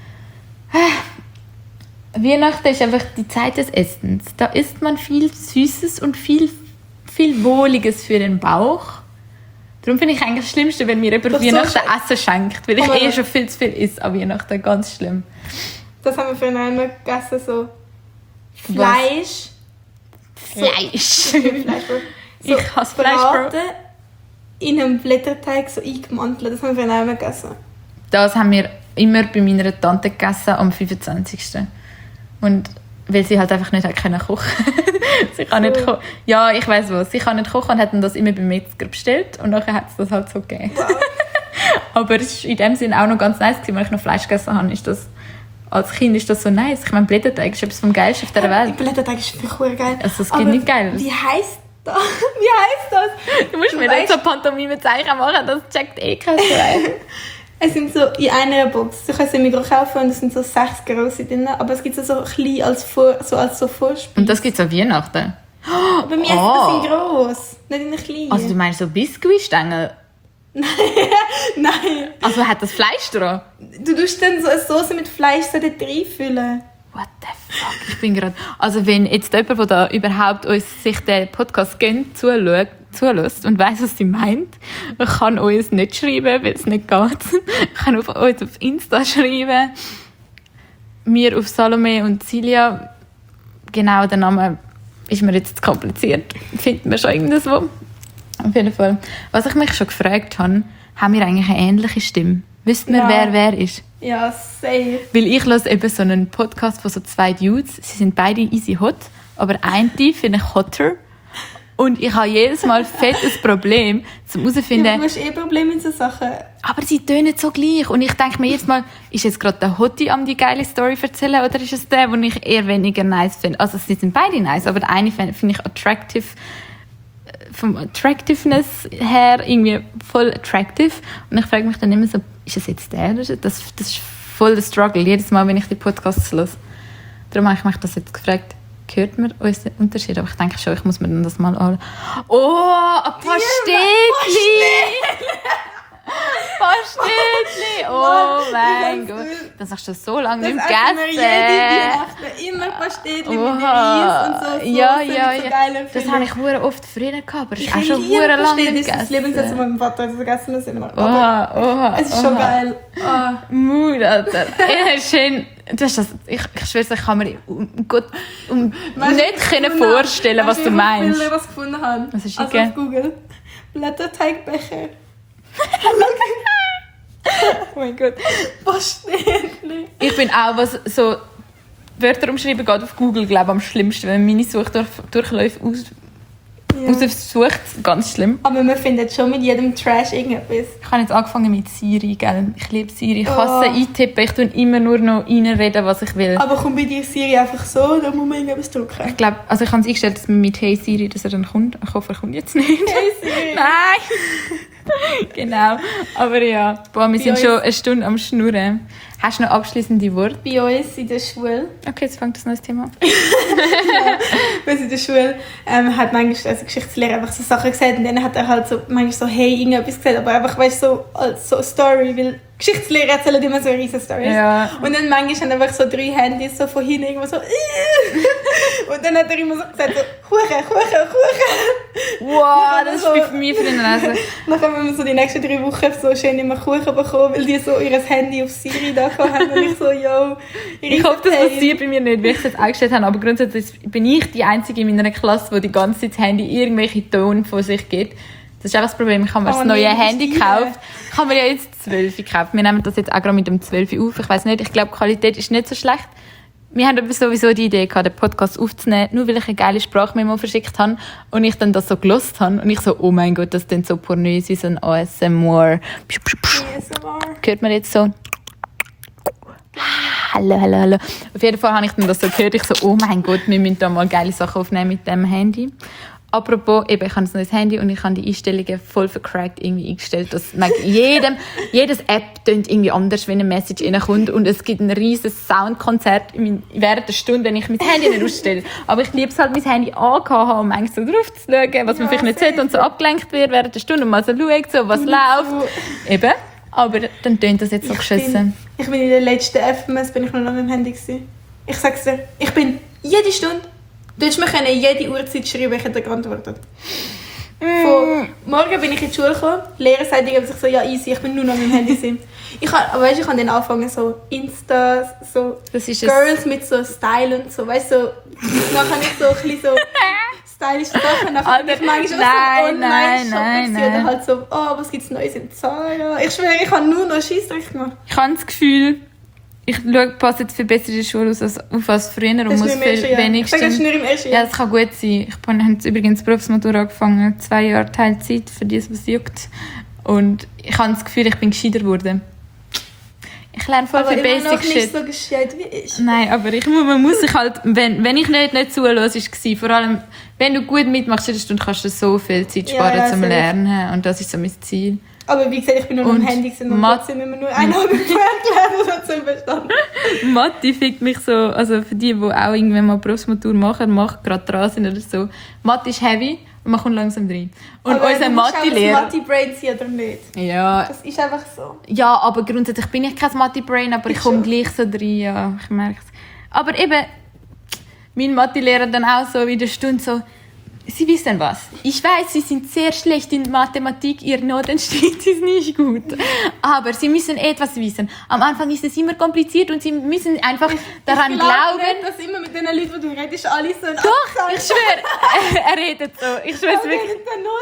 Weihnachten ist einfach die Zeit des Essens. Da isst man viel Süßes und viel, viel Wohliges für den Bauch. Darum finde ich eigentlich das Schlimmste, wenn mir jemand Doch so Weihnachten sch- Essen schenkt, weil ich Aber- eh schon viel zu viel esse an Weihnachten. Ganz schlimm. das haben wir vorhin einmal gegessen, so Fleisch. Fleisch. Fleisch, Bro. So Ich hasse Fleisch, Bro. Braten in einem Blätterteig so eingemantelt. Das haben wir vorhin einmal gegessen. Das haben wir immer bei meiner Tante gegessen am fünfundzwanzigsten Und weil sie halt einfach nicht hat können kochen. sie kann nicht Cool. kochen. Ja, ich weiss was. Sie kann nicht kochen und hat dann das immer beim Metzger bestellt und nachher hat es das halt so gegeben. Wow. Aber es war in dem Sinne auch noch ganz nice gewesen, weil ich noch Fleisch gegessen habe. Ist das, als Kind ist das so nice. Ich meine, Blätterteig ist etwas vom Geilsten auf dieser Welt. Blätterteig ist wirklich cool geil. Also, es gibt Aber nichts Geiles. Wie heisst das? Wie heisst das? Du musst Du mir weißt- nicht so Pantomime-Zeichen machen, das checkt eh kein Schwein. Es sind so in einer Box. Du kannst sie im Mikro kaufen und es sind so sechs grosse drin. Aber es gibt so, so klein als, Vor, so als so Vorspeise. Und das gibt es an Weihnachten. Bei mir Oh. sind das gross, nicht in der kleinen. Also du meinst so Biskuitstängel? Nein. Also hat das Fleisch dran? Du tust dann so eine Soße mit Fleisch so dort reinfüllen. What the fuck? Ich bin gerade... Also wenn jetzt jemand, der da überhaupt uns sich den Podcast gönnt, zuschaut, zulässt und weiss, was sie meint. Ich kann uns nicht schreiben, weil es nicht geht. Ich kann auf uns auf Insta schreiben. Mir auf Salome und Silja. Genau, der Name ist mir jetzt zu kompliziert. Finden wir schon irgendwo. Auf jeden Fall. Was ich mich schon gefragt habe, haben wir eigentlich eine ähnliche Stimme? Wissen wir, Ja. wer wer ist? Ja, safe. Weil ich höre eben so einen Podcast von so zwei Dudes. Sie sind beide easy hot, aber ein Typ finde ich hotter. Und ich habe jedes Mal fettes Problem, um herauszufinden, Ja, du hast eh Probleme mit so Sachen. aber sie tönen so gleich. Und ich denke mir jetzt mal, ist jetzt gerade der Hottie am die geile Story erzählen oder ist es der, den ich eher weniger nice finde? Also sie sind beide nice, aber der eine finde find ich attractive, vom Attractiveness her irgendwie voll attractive. Und ich frage mich dann immer so, ist es jetzt der? Das, das ist voll der Struggle, jedes Mal, wenn ich die Podcasts höre. Darum habe ich mich das jetzt gefragt. Hört man unseren Unterschied? Aber ich denke schon, ich muss mir dann das mal an. Oh, ein Pastetli! Pastetli! Oh mein Gott. Das hast du so lange nicht mehr gegessen. Jede Weihnachten immer Pastetli mit Reis und so. so Ja, so ja, so ja. geil Das habe ich hure oft früher gehabt, aber es ist auch Ich schon liebe hure lange Pastetli. nicht Das ist das gegessen. Lieblingsessen von meinem Vater, das gegessen ist immer. Aber Oha, oha, es ist schon oha. geil. Ah. Mut, Alter. Ja, schön. Das ist das, ich, ich schwöre, ich kann mir um, Gott, um Weißt du, nicht was ich können gefunden habe? vorstellen, was Weißt du wie meinst. viele was gefunden haben? Was hast du Also gegeben? auf Google. Blätterteigbecher. Oh mein Gott. Pastetli. Ich bin auch, was so Wörter umschreiben geht auf Google, glaube ich, am schlimmsten. Wenn meine Suchdurchläufe aus, Ja. aussucht, ganz schlimm. Aber man findet schon mit jedem Trash irgendetwas. Ich habe jetzt angefangen mit Siri, gell? Ich liebe Siri. Ich Oh. hasse eintippen, ich tue immer nur noch reinreden, was ich will. Aber kommt bei dir Siri einfach so, da muss man irgendetwas drücken. Ich glaube, also ich habe es eingestellt, dass man mit Hey Siri, dass er dann kommt. Ich hoffe, er kommt jetzt nicht. Hey Siri. Nein! Genau. Aber ja, boah, wir Bei sind uns- schon eine Stunde am Schnurren. Hast du noch abschließende Worte? Bei uns in der Schule, Okay, jetzt fängt das neues Thema an. bei uns in der Schule ähm, hat manchmal also Geschichtslehrer einfach so Sachen gesagt und dann hat er halt so manchmal so hey irgendetwas gesagt, aber einfach weißt du so als so eine Story, weil Geschichtslehrer erzählen immer so riesen Stories. Ja. Und dann manchmal haben einfach so drei Handys so von hinten irgendwo so und dann hat er immer so gesagt so Kuchen, Kuchen, Kuchen. Wow, Dann das ist so- bei mir für den Lesen. Dann haben wir so die nächsten drei Wochen so schön immer Kuchen bekommen, weil die so ihr Handy auf Siri da haben und ich so, yo. Ich hoffe, das passiert bei mir nicht, wie ich es jetzt eingestellt habe. Aber grundsätzlich bin ich die Einzige in meiner Klasse, die die ganze Zeit das Handy irgendwelche Töne von sich gibt. Das ist auch das Problem. Ich habe mir Oh das neue nein, Handy das ist gekauft. Ich habe mir ja jetzt zwölf gekauft. Wir nehmen das jetzt auch gerade mit dem zwölf auf. Ich weiss nicht, ich glaube, die Qualität ist nicht so schlecht. Wir haben aber sowieso die Idee gehabt, den Podcast aufzunehmen, nur weil ich eine geile Sprachmemo verschickt habe und ich dann das so gelost habe und ich so, oh mein Gott, das klingt so pornös wie so ein A S M R. Psch, psch, psch. A S M R. Hört man jetzt so? Hallo, hallo, hallo. Auf jeden Fall habe ich dann das so gehört. Ich so, oh mein Gott, wir müssen da mal geile Sachen aufnehmen mit dem Handy. Apropos, eben, ich habe ein neues Handy und ich habe die Einstellungen voll vercrackt irgendwie eingestellt, dass man jedem, jedes App tönt irgendwie anders, wenn eine Message reinkommt und es gibt ein riesiges Soundkonzert in mein- während der Stunde, wenn ich mein Handy nicht ausstelle. Aber ich liebe es halt, mein Handy angehauen und manchmal so drauf zu schauen, was man Ja, vielleicht nicht sehr sieht und so abgelenkt wird während der Stunde und mal so schaut, so, was läuft. Eben. Aber dann tönt das jetzt so Ich geschissen. bin, ich bin in der letzten F M S bin ich noch an meinem Handy gewesen. Ich sag's dir, ich bin jede Stunde, du hättest mir können jede Uhrzeit schreiben, ich hätte geantwortet. Von morgen bin ich in die Schule gekommen, die Lehrer sagt irgendwie so, ja easy, ich bin nur noch an meinem Handy gewesen. Ich hab, aber weißt, ich habe dann angefangen so Insta, so Das ist es. Girls mit so Style und so, weißt du, so, nachher nicht so ein bisschen so stylische Sachen, nachher Alter, bin ich manchmal nein, so nein, Online-Shopping nein, gewesen oder nein. halt so, oh, was gibt's Neues in Zara? Ich schwöre, ich habe nur noch Scheissdreck gemacht. Ich habe das Gefühl, ich schaue, passe jetzt viel besser in der Schule aus als, auf als früher und Das ist muss nicht im viel ersten Jahr. Ich sage, wenigstens... das ist nicht im ersten Ja, Jahr. das kann gut sein. Ich habe jetzt übrigens Berufsmatur angefangen, zwei Jahre Teilzeit, für die es was juckt. Und ich habe das Gefühl, ich bin gescheiter geworden. Ich lerne voll Aber viel immer noch Basic nicht Shit. so gescheit wie ich. Nein, aber ich, muss- man muss sich halt, wenn, wenn ich nicht, nicht zuhöre, war es, vor allem, wenn du gut mitmachst in der Stunde, kannst du so viel Zeit Ja, sparen ja, zum safe. Lernen. Und das ist so mein Ziel. Aber wie gesagt, ich bin nur noch Und am Handy gewesen und Mat- trotzdem immer nur eine halbe Pferd gelernt, das zum Verstand. Mathe fickt mich so, also für die, die auch irgendwann mal Berufsmatur machen, machen gerade dran sind oder so. Mathe ist heavy und man kommt langsam rein. Und Aber unser du musst auch Mathe-Lehrer... das Mathe-Brain sein oder nicht? Ja, Das ist einfach so. ja, aber grundsätzlich bin ich kein Mathe-Brain, aber ich Ich komme schon. gleich so rein, ja, ich merke es. Aber eben, mein Mathe-Lehrer dann auch so in der Stunde so, Sie wissen was. Ich weiß, Sie sind sehr schlecht in Mathematik, Ihr Notenschnitt ist nicht gut. Aber Sie müssen etwas wissen. Am Anfang ist es immer kompliziert und Sie müssen einfach daran ich glauben. Nicht, dass immer mit den Leuten, die du redest, alle so ein Doch, ich schwöre, er redet so. Ich schwöre es wirklich.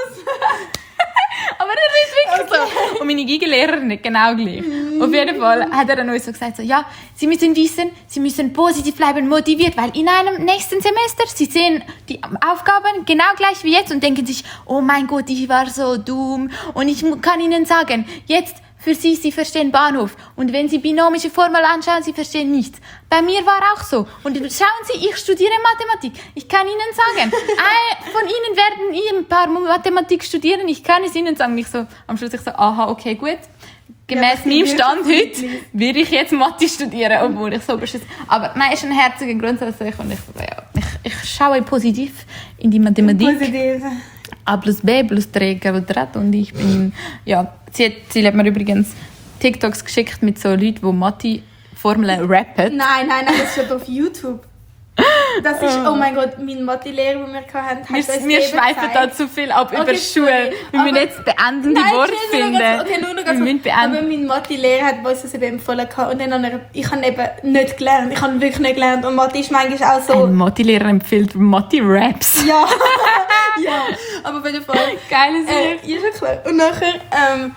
Aber er redet wirklich okay. so. Und meine Giga-Lehrerin nicht genau gleich. Mm. Auf jeden Fall hat er dann uns so gesagt, so, ja, Sie müssen wissen, Sie müssen positiv bleiben, motiviert, weil in einem nächsten Semester, Sie sehen die Aufgaben genau gleich wie jetzt und denken sich, oh mein Gott, ich war so dumm. Und ich kann Ihnen sagen, jetzt für Sie, Sie verstehen Bahnhof. Und wenn Sie binomische Formel anschauen, Sie verstehen nichts. Bei mir war auch so. Und schauen Sie, ich studiere Mathematik. Ich kann Ihnen sagen, von Ihnen werden ein paar Mathematik studieren. Ich kann es Ihnen sagen. Ich so, am Schluss ich so, aha, okay, gut. Gemäss ja, meinem Stand heute würde ich jetzt Mathe studieren, obwohl ich so beschissen. Aber nein, ist ein herziger grundsätzlich. Und ich, ja, ich, ich schaue positiv in die Mathematik. Positiv. A plus B plus drei Quadrat und ich bin, ja, sie hat, sie hat mir übrigens TikToks geschickt mit so Leuten, die Mathe-Formeln rappen. Nein, nein, nein, das ist auf YouTube. Das ist, oh mein Gott, mein Mathe-Lehrer, den wir hatten, hat wir, uns wir schweifen da zu viel ab okay, über Schule. Wir müssen jetzt beendende nein, Worte finden. Ganz, okay, nur noch ganz wir müssen aber mein Mathe-Lehrer hat uns das eben empfohlen und dann habe ich, ich habe eben nicht gelernt. Ich habe wirklich nicht gelernt und Mathe ist manchmal auch so... Ein Mathe-Lehrer empfiehlt Mathe-Raps. Ja, ja, aber auf jeden Fall... Geile Sache. Äh, ja, schon klar. Und nachher... Ähm,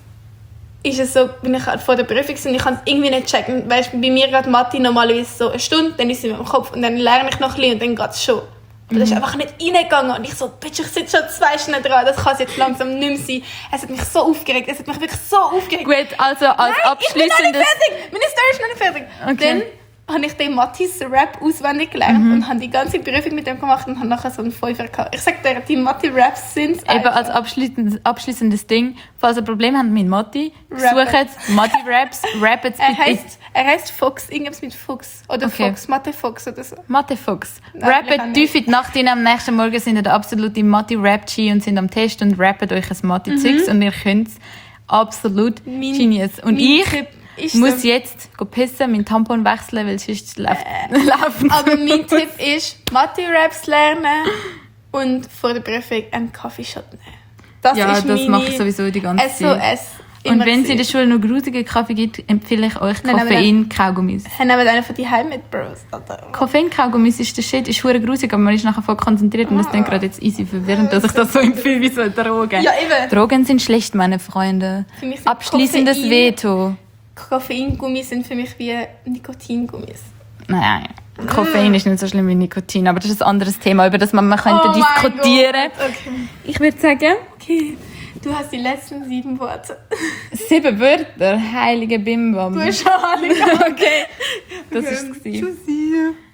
ist es so, bin ich halt vor der Prüfung und ich kann es irgendwie nicht checken. Weißt, bei mir geht Mathe normalerweise so eine Stunde, dann ist sie in meinem Kopf und dann lerne ich noch ein bisschen und dann geht es schon. Aber das ist einfach nicht reingegangen und ich so, bitch, ich sitze schon zwei Stunden dran, das kann es jetzt langsam nicht mehr sein. Es hat mich so aufgeregt, es hat mich wirklich so aufgeregt. Gut, also als Nein, abschließendes... ich bin noch nicht fertig, meine Story ist noch nicht fertig. Okay. Dann habe ich den Mathis-Rap auswendig gelernt mhm. und habe die ganze Prüfung mit dem gemacht und habe nachher so einen Fünfer gehabt. Ich sage dir, die Mathe-Raps sind Eben einfach. Als abschließendes, abschließendes Ding, falls ihr Probleme habt mit Mathe, sucht Mathe-Raps, rappet es bitte. Er heisst Fox, irgendwas mit Fuchs. Oder okay. Fox, Mathe-Fox oder so. Mathe-Fox. Rappet tief in die Nacht hin, am nächsten Morgen sind ihr der absolute Mathe-Rap-G und sind am Test und rappet euch ein Mathe-Zeugs mhm. und ihr könnt es absolut mein, genius. Und ich... Ich muss jetzt pissen, meinen Tampon wechseln, weil sonst läuft äh, laufen. Aber mein Tipp ist, Mathe-Raps lernen und vor der Prüfung einen Kaffeeshot nehmen. Das ja, ist das mache ich sowieso die ganze S O S. Zeit. Und wenn es in der Schule noch grusigen Kaffee gibt, empfehle ich euch Koffein-Kaugummis. Dann nehmen wir einen von die Heim mit, Bros. Koffein-Kaugummis ist der Shit, ist verdammt grusig, aber man ist nachher voll konzentriert und das klingt gerade jetzt easy verwirrend, dass ich das so empfehle wie so Drogen. Ja, eben. Drogen sind schlecht, meine Freunde. Abschließendes Koffein. Veto. Koffeingummis sind für mich wie Nikotingummis. Nein, Koffein ist nicht so schlimm wie Nikotin, aber das ist ein anderes Thema, über das man, man könnte oh diskutieren. Okay. Ich würde sagen, okay, du hast die letzten sieben Worte. Sieben Wörter, heilige Bimbam. Du hast schon heilige. Okay, das okay. ist es. Tschüssi.